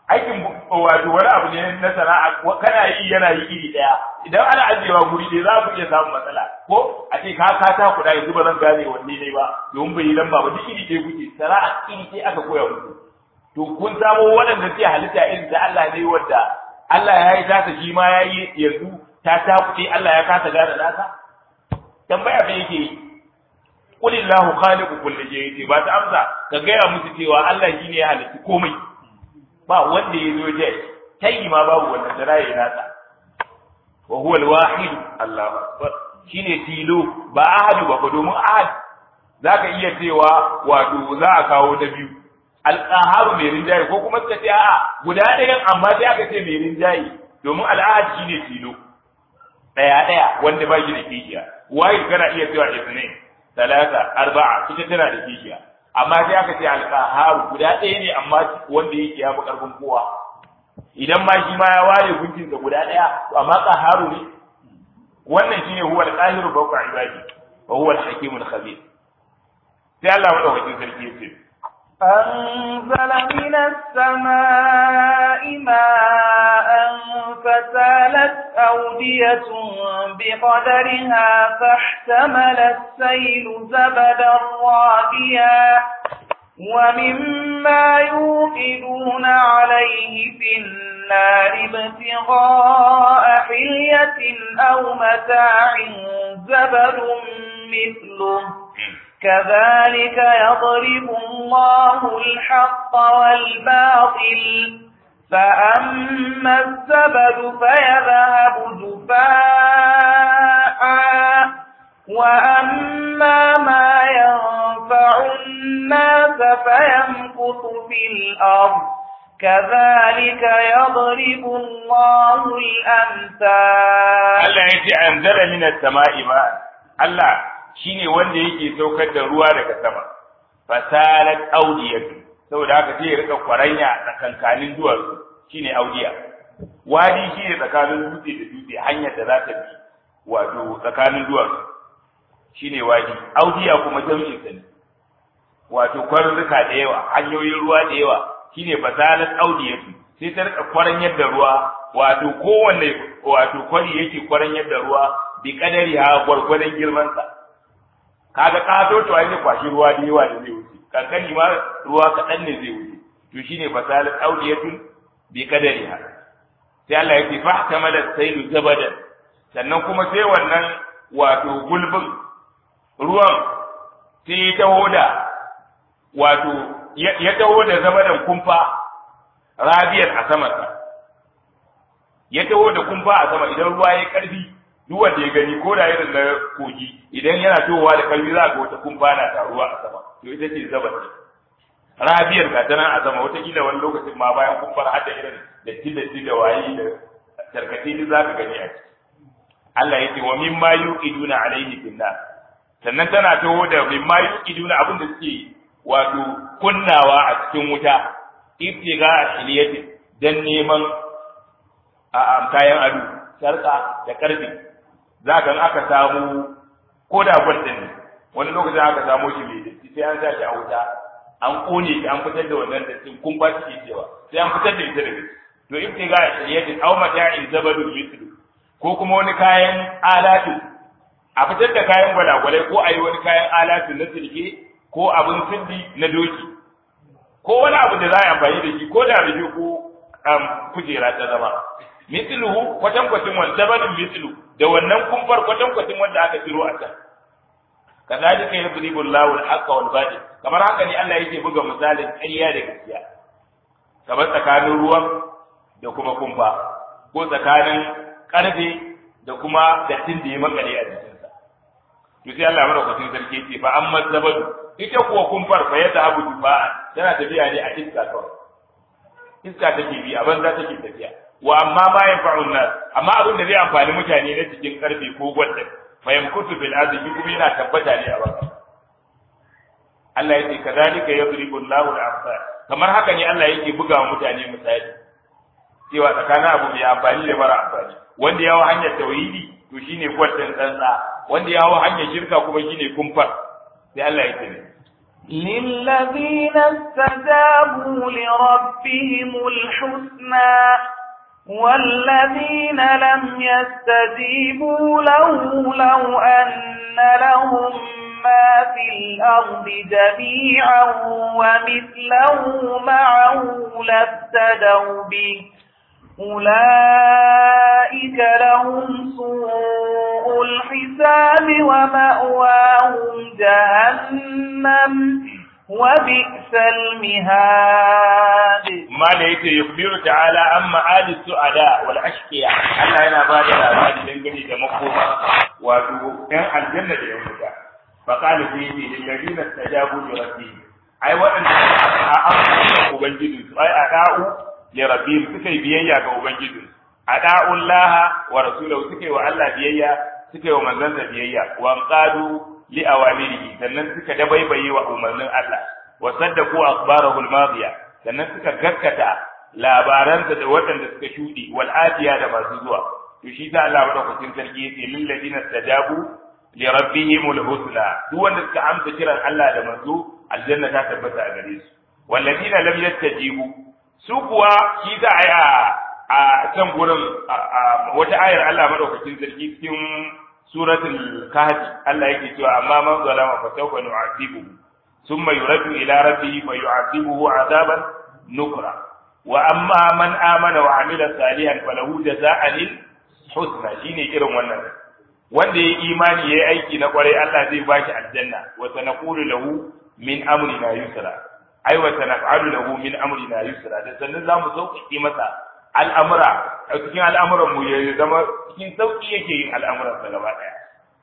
aikin wato wani abu ne na sana'a kana yi yana yi iri daya idan ana ajiyewa guri ɗaya za ku iya samun matsala ko a ce ka ka ta kuɗa yanzu ba zan gane wanne ne ba domin bai yi lamba ba duk iri ɗaya kuke sana'a iri ɗaya aka koya muku to kun samo waɗanda suke halitta irin da Allah ne wanda Allah ya yi tasa shi ma ya yi yanzu ta ta kuɗi Allah ya kasa gane nasa tambaya me yake yi qulillahu khaliqu kulli shay'in ba ta amsa ka gaya musu cewa Allah shine ya halitta komai ba wanda ya zo je tayi ma babu wanda da rayi nasa wa huwa al-wahid Allahu akbar shine tilo ba ahadu ba ko domin ahad zaka iya cewa wato za a kawo da biyu al-qahhar mai rinjaye ko kuma suka ce a'a guda ɗayan amma sai aka ce mai rinjaye domin al-ahad shine tilo daya daya wanda ba shi da kishiya wai kana iya cewa isnin talata arba'a ita tana da kishiya amma sai aka ce al-qahhar guda ɗaya ne amma wanda yake ya fi karfin kowa idan ma shi ma ya ware gunkin sa guda ɗaya to amma qahharu ne wannan shine huwa al-qahiru fawqa ibadi wa huwa al-hakimul khabir sai Allah madaukakin sarki yace أنزل من السماء ماء فسالت أودية بقدرها فاحتمل السيل زبدا رابيا ومما يوقدون عليه في النار ابتغاء حلية أو متاع زبد مثله كذلك يضرب الله الحق والباطل فأما الزبد فيذهب جفاء وأما ما ينفع الناس فيمكث في الأرض كذلك يضرب الله الأمثال. الله يجي أنزل من السماء ماء الله shine wanda yake saukar da ruwa daga sama fasalat audiyatu saboda haka sai ya rika kwaranya tsakankanin duwatsu shine audiya wadi shine tsakanin dutse da dutse hanyar da za ta bi wato tsakanin duwatsu shine wadi audiya kuma jami'in sa ne wato kwarurruka da yawa hanyoyin ruwa da yawa shine fasalat audiyatu sai ta rika kwaranyar da ruwa wato kowanne wato kwari yake kwaranyar da ruwa bi kadari ha gwargwadon girman sa kaga kato to ai ne kwashi ruwa da yawa da zai wuce kankani ma ruwa kadan ne zai wuce to shine fasalat audiyatun bi qadariha sai Allah yake fahtamala saylu zabadan sannan kuma sai wannan wato gulbin ruwan sai ya taho da wato ya taho da zabadan kumfa rabiyar a sama ya taho da kumfa a sama idan ruwa ya karfi duk wanda ya gani ko da irin na kogi idan yana towa da kalbi za ga wata kumfa na taruwa a sama to ita ce zabat rabiyar ga tana a sama wata kila wani lokacin ma bayan kumfar hada irin da tilati da wayi da tarkace duk za ka gani a ciki Allah ya ce wa mimma yuqiduna alayhi finnar sannan tana taho da mimma yuqiduna abin da suke wato kunnawa a cikin wuta ibtiga shiliyatin dan neman a kayan ado sarka da karfi za ka aka samu ko da gwaldin ne wani lokacin aka samu shi mai datti sai an sa shi a wuta an kone shi an fitar da wannan dattin kun ba shi cewa sai an fitar da ita daga to in ga shari'atin aw mata'in zabadu mithlu ko kuma wani kayan alatu a fitar da kayan gwalagwalai ko ayi wani kayan alatu na sirke ko abin sindi na doki ko wani abu da za a amfani da shi ko da rufe ko kujera ta zama mithluhu kwatankwacin wanda zabanin mithlu da wannan kumfar kwatankwacin wanda aka tiro a can kadalika yadribu Allahu al-haqqa wal batil kamar haka ne Allah yake buga misalin ƙarya da gaskiya kamar tsakanin ruwan da kuma kumfa ko tsakanin karfe da kuma dattin da ya makale a jikinsa to sai Allah madaukakin sarki ce fa amma zabadu ita kuwa kumfar fa yadda abu dufa tana tafiya ne a iska kawai iska take bi a banza take tafiya wa amma ma yanfa'un nas amma abin da zai amfani mutane na cikin karfe ko gwanda fa yamkutu bil ardi kuma yana tabbata ne a baka Allah yake kadalika yadribu Allahu al-amsal kamar haka ne Allah yake buga wa mutane misali cewa tsakanin abu mai amfani da mara amfani wanda yawo hanyar tauhidi to shine gwandan tsantsa wanda yawo hanyar shirka kuma shine kumfar sai Allah yake ne للذين استجابوا لربهم الحسنى والذين لم يستجيبوا له لو أن لهم ما في الأرض جميعا ومثله معه لافتدوا به أولئك لهم سوء الحساب ومأواهم جهنم وبئس المهاد. ما ليت يخبر تعالى عن معاد السعداء والأشقياء. الله هنا بعد الأعمال دنجني دمقوما وأن الجنة يومها. فقال فيه للذين استجابوا لربهم أي وأن أعطوا بنجدوا أي أداؤوا لربهم سكي بيئة كوبنجدوا أداؤوا الله ورسوله سكي وألا بيئة سكي ومنزل بيئة وانقادوا لأوامره sannan suka dabaibaye wa umarnin Allah wa saddaku akhbarahu al-madiya sannan suka gaskata labaransa da waɗanda suka shudi wal atiya da masu zuwa to shi ta Allah madaukakin sarki yace lil ladina tajabu li rabbihim al-husna duk wanda suka amsa kiran Allah da manzo aljanna ta tabbata a gare su wal ladina lam yastajibu su kuwa shi ta aya a can gurin wata ayar Allah madaukakin sarki cikin suratul kahfi Allah yake cewa amma man zalama fa sawfa nu'adibuhu thumma yuraddu ila rabbihi fa yu'adibuhu 'adaban nukra wa amma man amana wa 'amila salihan falahu jazaa'an husna shine irin wannan wanda yayi imani yayi aiki na kwarai Allah zai bashi aljanna wa sanaqulu lahu min amrina yusra ai wa sanaf'alu lahu min amrina yusra da sannan zamu sauƙi masa al'amura a cikin al'amuran mu ya zama cikin sauki yake yin al'amuran sa gaba daya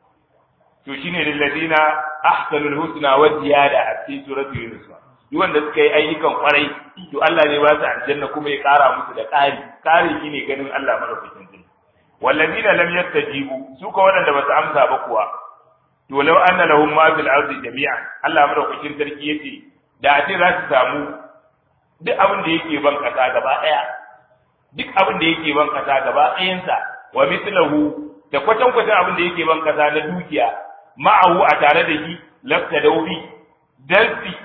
to shine lil ladina ahsanul husna wa ziyada a cikin suratul yunus duk wanda suka yi ayyukan kwarai to Allah ne ba su aljanna kuma ya kara musu da ƙari ƙari shine ganin Allah madaukakin sarki wal ladina lam yastajibu su ka wadanda ba su amsa ba kuwa to law anna lahum ma fil ardi jami'an Allah madaukakin sarki yace da a ce za su samu duk abin da yake ban kasa gaba daya duk abin da yake ban kasa gaba ɗayansa wa mithluhu da kwatan kwatan abin da yake ban kasa na dukiya ma'ahu a tare da shi lafta daubi dalfi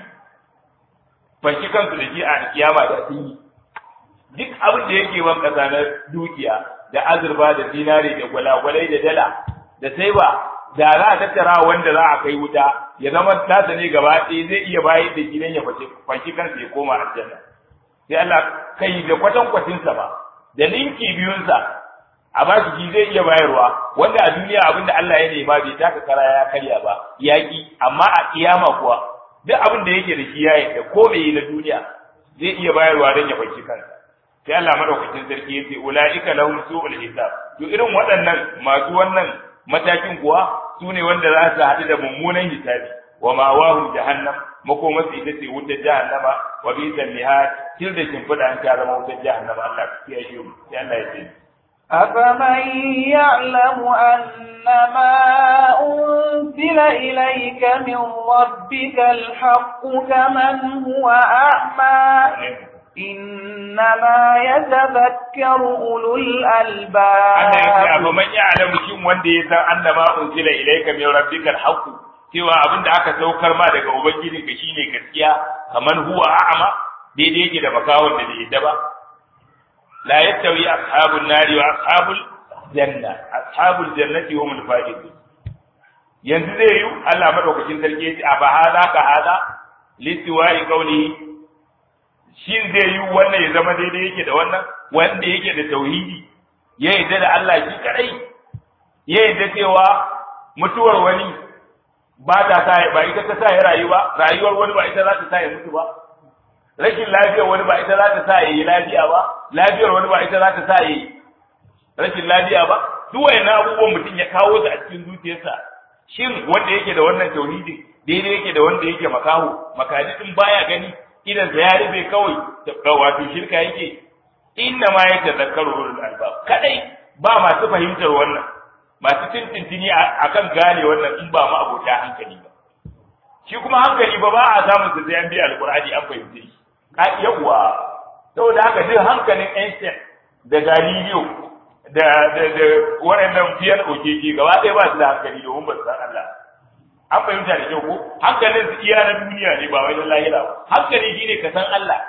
fanki kansu da shi a kiyama da sun yi duk abin da yake ban kasa na dukiya da azurba da dinari da gwalagwalai da dala da sai ba da za a tattara wanda za a kai wuta ya zama tasa ne gaba ɗaya zai iya bayar da gidan ya fanki kansa ya koma aljanna sai Allah kai da kwatan kwatinsa ba da linki biyunsa a ba shi zai iya bayarwa wanda a duniya abinda Allah ya nema bai taka kara ya karya ba yaki amma a kiyama kuwa duk abin da yake da shi ya yi ko me na duniya zai iya bayarwa don ya fanki kansa sai Allah madaukakin sarki yace ulaika lahum su'ul hisab to irin waɗannan masu wannan matakin kuwa su ne wanda za su haɗu da mummunan hisabi wa mawahum jahannam makomarsu ita ce wutar jahannama wa bi'sal mihad til da shimfiɗa an ta zama wutar jahannama Allah ka kiyaye mu sai Allah ya ce أفمن يعلم أن ما أنزل إليك من ربك الحق كمن هو أعمى إنما يتذكر أولو الألباب أفمن يعلم شيء وندي أن ما أنزل إليك من ربك الحق cewa abin da aka saukar ma daga ubangiji ka shine gaskiya kaman huwa a'ma daidai yake da makawon da bai da ba la yattawi ashabun nari wa ashabul janna ashabul jannati humul faizun yanzu zai yi Allah madaukakin sarki yace a ba hada ka hada litiwai qawli shin zai yi wannan ya zama daidai yake da wannan wanda yake da tauhidi ya yarda da Allah shi kadai ya yarda cewa mutuwar wani ba ta sa ba ita ta sa ya rayu ba rayuwar wani ba ita za ta sa ya mutu ba rashin lafiyar wani ba ita za ta sa ya yi lafiya ba lafiyar wani ba ita za ta sa ya yi rashin lafiya ba duk wayannan abubuwan mutum ya kawo su a cikin zuciyarsa shin wanda yake da wannan tauhidin daidai yake da wanda yake makaho makadin baya gani idan sa ya rufe kawai wato shirka yake inna ma yatadhakkaru ulul albab kadai ba masu fahimtar wannan masu tintintini akan gane wannan in ba ma abota hankali ba shi kuma hankali ba ba a samun su sai an bi alqur'ani an fahimce shi ka yawa saboda haka duk hankalin Einstein da Galileo da da da waɗannan fiyan okeke gaba ɗaya ba su da hankali domin ba su san Allah an fahimta da kyau ko hankalin su iya na duniya ne ba wai na lahira ba hankali shine ka san Allah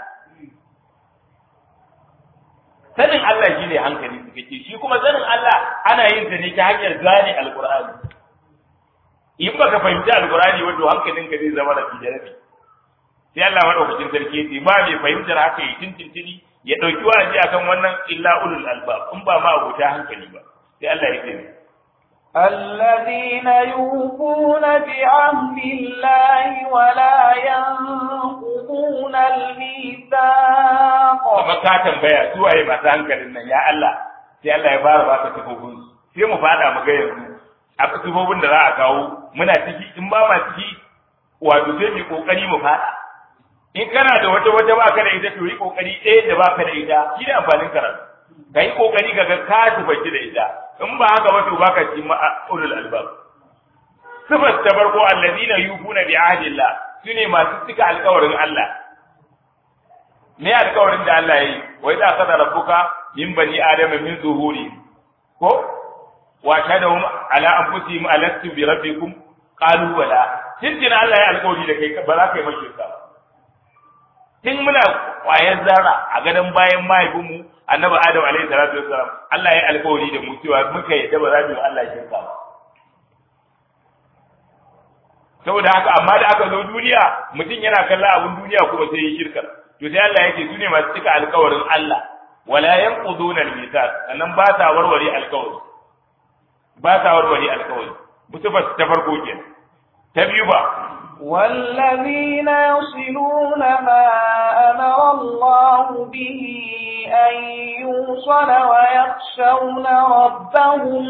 sanin Allah shine hankali su kace shi kuma sanin Allah ana yin sa ne ta hanyar gane alqur'ani in baka fahimci alqur'ani wato hankalin ka zai zama da tijarabi sai Allah madaukakin sarki ya ce ba mai fahimtar haka yi tintintini ya dauki wa'azi akan wannan illa ulul albab in ba ma abota hankali ba sai Allah ya ce الذين يوفون بعهد الله ولا ينقضون الميثاق. Kuma ka tambaya su waye masu hankalin nan ya Allah sai Allah ya fara baka tafofin sai mu fada mu ga yanzu a tafofin da za a kawo muna ciki in ba ma ciki wato sai mu kokari mu fada in kana da wata wata baka da ita to yi kokari ɗaya da baka da ita shi ne amfanin karatu kai kokari ga ka tubaci da ita in ba haka ba to baka ci ulul albab sifat ta farko allazina yufuna bi ahdillah sune masu cika alƙawarin Allah me alƙawarin da Allah yayi wa idza qada rabbuka min bani adama min zuhuri ko wa shadahum ala anfusihim alastu bi rabbikum qalu bala tinjin Allah ya alƙawari da kai ba za ka yi mashi ka tun muna ƙwayar zarra a gadon bayan mahaifinmu annabi adam alaihi salatu wassalam Allah ya alƙawari da mu cewa muka yadda ba za mu yi Allah shirka ba saboda haka amma da aka zo duniya mutum yana kalla abun duniya kuma sai ya shirka to sai Allah yake su ne masu cika alƙawarin Allah wala yanquduna al-mithaq sannan ba ta warware alƙawari ba ta warware alƙawari mutuba ta farko kenan ta biyu ba والذين يصلون ما أمر الله به أن يوصل ويخشون ربهم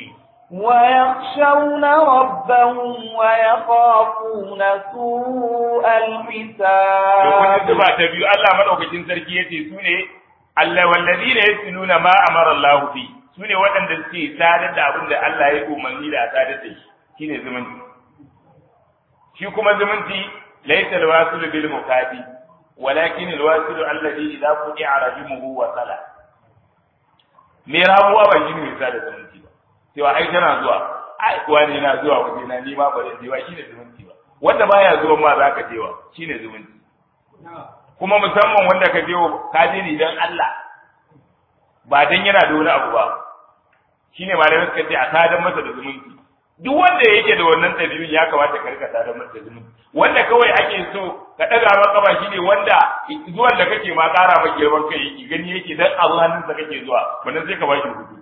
ويخشون ربهم ويخافون سوء الحساب. لو تبيو الله من أوكتين تركيتي سوني الله والذين يصلون ما أمر الله به سوني وأن تسكي سادة أبن الله يقوم من إلى سادة شيء زمن shi kuma zumunci laysa alwasil bil muqadi walakin alwasil alladhi idha quti'a rahimuhu wa sala me rabuwa ba shi ne da zumunci ba cewa ai tana zuwa ai wani yana zuwa waje na ni ma ba da jewa shine zumunci ba wanda baya zuwa ma zaka jewa shine zumunci kuma musamman wanda ka jewa ka je ni dan Allah ba dan yana da wani abu ba shine malamai suka ce a sadan masa da zumunci duk wanda yake da wannan ɗabi'un ya kamata ka rika sadar masa zumunci wanda kawai ake so ka ɗaga maka ba shine wanda zuwan da kake ma ƙara maka girman kai yake gani yake dan a hannunsa kake zuwa wannan sai ka ba shi hudu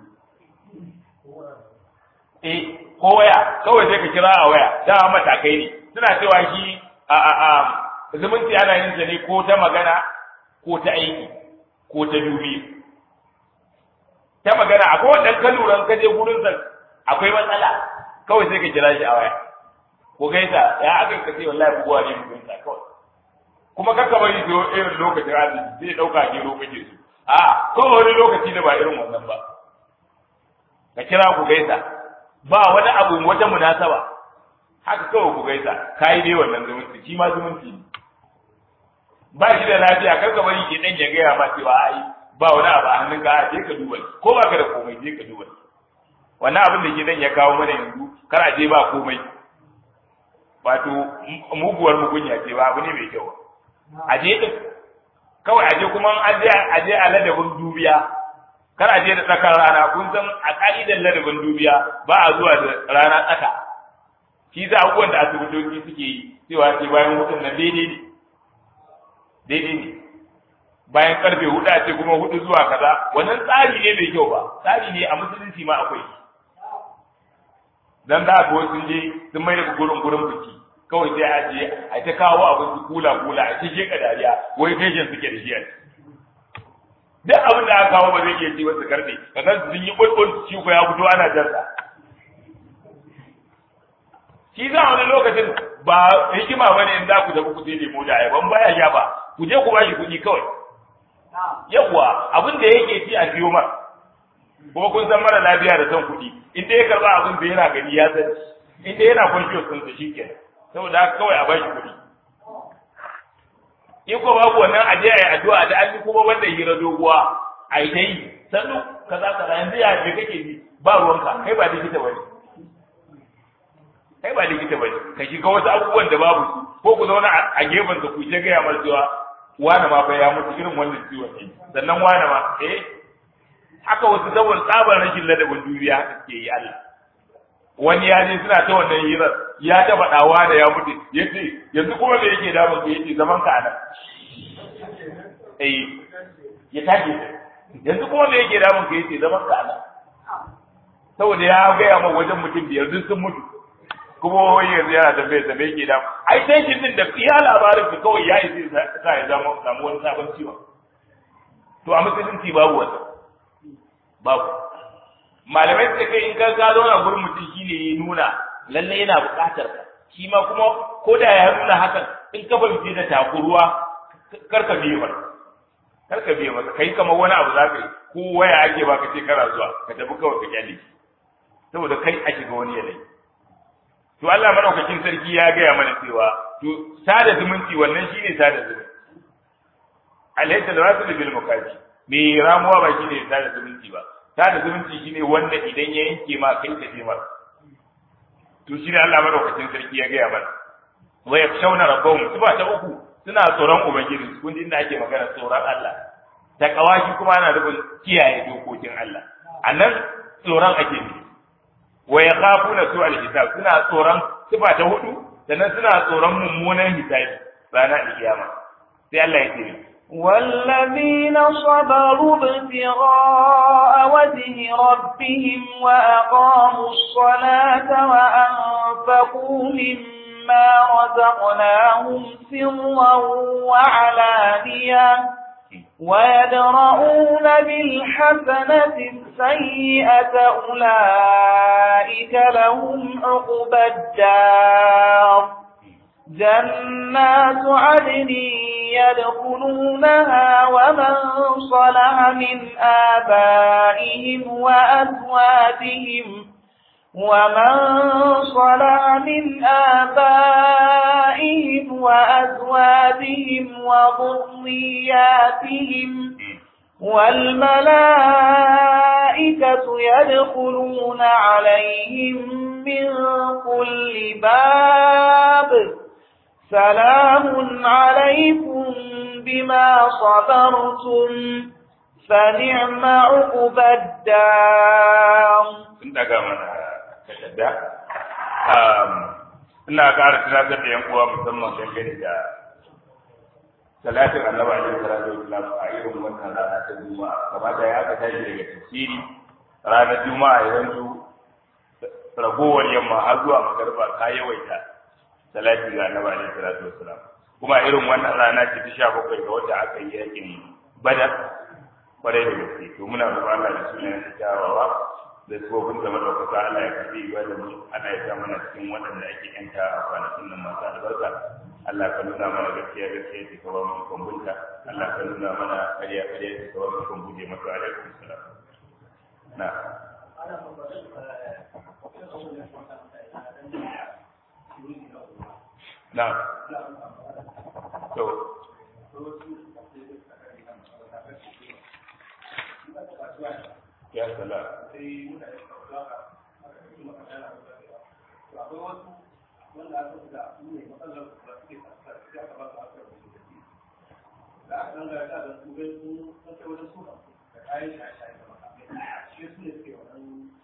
eh ko waya kawai sai ka kira a waya da matakai ne suna cewa shi a a a zumunci ana yin sa ne ko ta magana ko ta aiki ko ta dubi ta magana akwai wannan kaluran ka je gurin sa akwai matsala kawai sai ka kira shi a waya ko gaisa ya aka ka ce wallahi buguwa ne mun gaisa kawai kuma kaka bari zo irin lokacin azumi zai dauka gero kake su a ko wani lokaci da ba irin wannan ba ka kira ku gaisa ba wani abu wata munasaba haka kawai ku gaisa kai dai wannan zumunci shi ma zumunci ne ba shi da lafiya kar ka bari ke dan ya gaya ma cewa ai ba wani abu a hannunka a je ka duba ko ba ka da komai je ka duba wannan abin da ke dan ya kawo mana yanzu kar a je ba komai wato muguwar mugunya ce ba abu ne mai kyau a je din kawai a je kuma an je a je a ladabin dubiya kar a je da tsakar rana kun san a ka'idar ladabin dubiya ba a zuwa da rana tsaka shi za abubuwan da asibitoci suke yi cewa ce bayan hutun nan daidai ne daidai ne bayan karfe hudu a ce kuma hudu zuwa kaza wannan tsari ne mai kyau ba tsari ne a musulunci ma akwai dan da ko sun je sun mai da gurin gurin biki kawai sai a je a ta kawo abin su kula kula a cikin kadariya wai fejin suke da shi a duk abin da aka kawo ba zai iya ci wasu karfe kaga sun yi bulbul shi ko ya fito ana jarsa shi za wani lokacin ba hikima bane in za ku tafi ku sai lemo da ayaban baya ya ba ku je ku bashi kuɗi kawai yawwa abin da yake ci a biyo mar kuma kun san mara lafiya da son kuɗi inda ya karba abin da yana gani ya san inda yana conscious sun sa shikenan saboda haka kawai a bashi kuɗi in ko babu wannan aje ayi addu'a da an yi kuma wanda hira doguwa ai dai sannu kaza kaza yanzu ya je kake ji ba ruwanka kai ba likita bane kai ba likita ba ka shiga wasu abubuwan da babu su ko ku zauna a gefen da ku je ga ya mar cewa wani ma fa ya mutu irin wannan ciwon ne sannan wani ma eh haka wasu saboda tsabar rashin ladabin duniya haka ke yi Allah wani ya je suna ta wannan hirar ya ta faɗawa da ya mutu yace yanzu kuma me yake damun ka yace zaman ka anan eh ya tashi yanzu kuma me yake damun ka yace zaman ka anan saboda ya ga ya ma wajen mutum biyar duk sun mutu kuma wai yanzu yana tambaye ta me yake damun ai sai kin din da iya labarin ka kawai ya yi sai sa ya zama samu wani sabon ciwon to a musulunci babu wata babu malamai suka kai in ka ga zauna gurin mutum shine ya nuna lalle yana buƙatar ka shi ma kuma ko da ya nuna hakan in ka fahimce da takuruwa karka biye masa karka biye masa kai kamar wani abu za ka yi ko waya ake baka ce kana zuwa ka tafi kawai ka kyale saboda kai a shiga wani yanayi to Allah madaukakin sarki ya gaya mana cewa to sada zumunci wannan shine sada zumunci alaysa rasul bil mukaji me ramuwa ba shine sada zumunci ba sada zumunci shine wanda idan ya yanke ma kai ka je masa to shine Allah madaukakin sarki ya gaya mana wa yakshawna rabbahum sifa ta uku suna tsoron ubangiji kun ji inda ake magana tsoron Allah da kawaki kuma ana rubun kiyaye dokokin Allah anan tsoron ake ne wa yakhafuna su'al hisab suna tsoron sifa ta hudu sannan suna tsoron mummunan hisabi ranar kiyama sai Allah ya ce والذين صبروا ابتغاء وجه ربهم وأقاموا الصلاة وأنفقوا مما رزقناهم سرا وعلانية ويدرؤون بالحسنة السيئة أولئك لهم عقبى الدار جنات عدن يدخلونها ومن صلح من آبائهم وأزواجهم ومن صلح من آبائهم وأزواجهم وذرياتهم والملائكة يدخلون عليهم من كل باب سلام عليكم بما صبرتم فنعم عقبى الدار. ina ƙara tunatar da yan uwa musamman dangane da salatin annabi alaihi salatu wasallam a irin wannan rana ta juma'a kamata ya ka tashi daga tafsiri ranar juma'a yanzu ragowar yamma har zuwa magarba ka yawaita salati ga annabi alaihi salatu wasallam kuma irin wannan rana ce ta sha bakwai ga wata aka yi yakin badar kwarai da gaske to muna roƙon Allah da sunan sa kyawawa da tsofin da madaukaka Allah ya karbi ibada mu ana ya mana cikin waɗanda ake yanta a kwanakin nan masu albarka Allah ka nuna mana gaskiya gaskiya ta kawo mu kumbunta Allah ka nuna mana ƙarya ƙarya ta kawo mu kumbuje masa alaikum salam na na to ya salam wanda aka da ne matsalar da suke ya kamata a da aka danga ta da su bai su sun kai wajen su da kayan shaye-shaye da makamai shi su ne suke wannan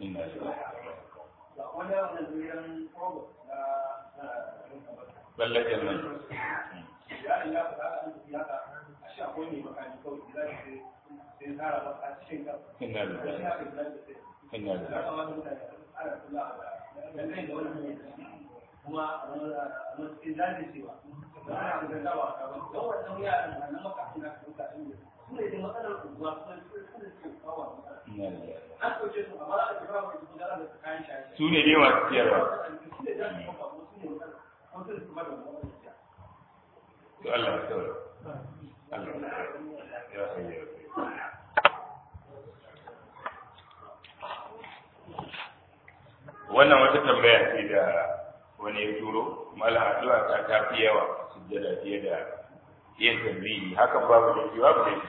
da wani wannan zuwan program na ballajen nan ya ya faɗa an ya ka a shi akwai ne makami kawai da zai sai tsara ba a cikin ka inna lillahi inna lillahi ana kula da dangane da wannan ne kuma a cikin jajircewa da ana da dawa a gaban don wannan yaran na nan maka ina ka ruka inda su ne da matsalar unguwa su ne su ne su kawo an soke su amma za a ji bawa su da da kayan shaye su ne dai masu ciyarwa su ne da su kafa su ne wanda su kuma da wannan to Allah ya tsare Allah ya hayya wannan wata tambaya ce da wani ya turo malam addu'a ta ta fi yawa sujjada fiye da yin tambayi hakan babu da jiwa ba ne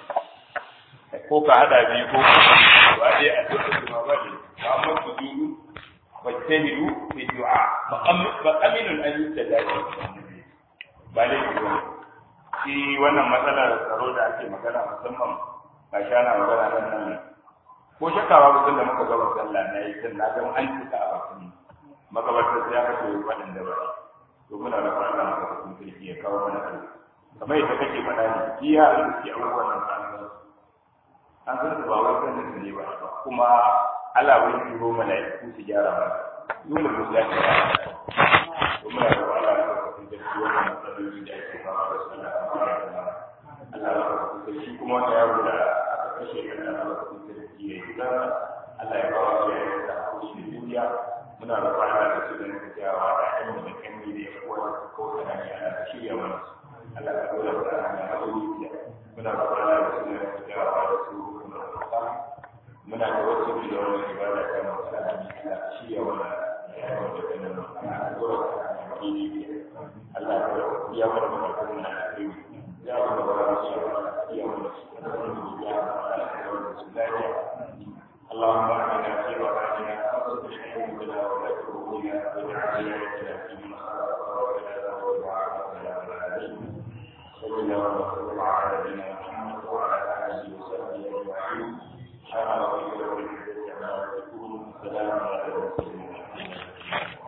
ko ka hada biyu ko ba dai addu'a ce ma ba ne amma ku dudu wajtahidu fi du'a fa qaminun an yustadaji ba dai ko shi wannan matsalar tsaro da ake magana musamman ba shana magana nan nan ko shakka babu tun da muka gaba sallah na yi tun na ga an cika a bakin makabartar sai aka ce waɗanda ba to muna da fara maka hukun kirki ya kawo mana kai kamar yadda kake faɗa ne iya da ke abubuwan nan an san an san ba wai kan nan ne ba kuma Allah bai turo mala'iku su gyara ba dole mu ya ce to muna da fara maka hukun kirki wannan matsaloli da ake fama da su da Allah ya maka hukun kirki kuma wanda ya da aka kashe kan Allah hukun kirki ya yi Allah ya kawo ya yi da hukun duniya muna da fara da su da nake jawa da ilmi da kanni da yawa da ko da ne ana shirya mana Allah ya dole da ana haɗuwa muna da fara da su da nake jawa da su muna da wasu da wannan ibada ta mu da Allah shirya mana yawa da kanni ana dole da ana haɗuwa Allah ya fara mana kuma na kai ya fara da su ya mana ya fara da su lafiya اللهم اعنا في وقتنا واصلح حكمنا ولا تهلكنا واجعل ولايتنا في من خلق ولا تهلك وعافنا يا رب العالمين صلى الله وسلم على نبينا محمد وعلى اله وصحبه اجمعين سبحان ربك رب العزه عما يصفون وسلام على المرسلين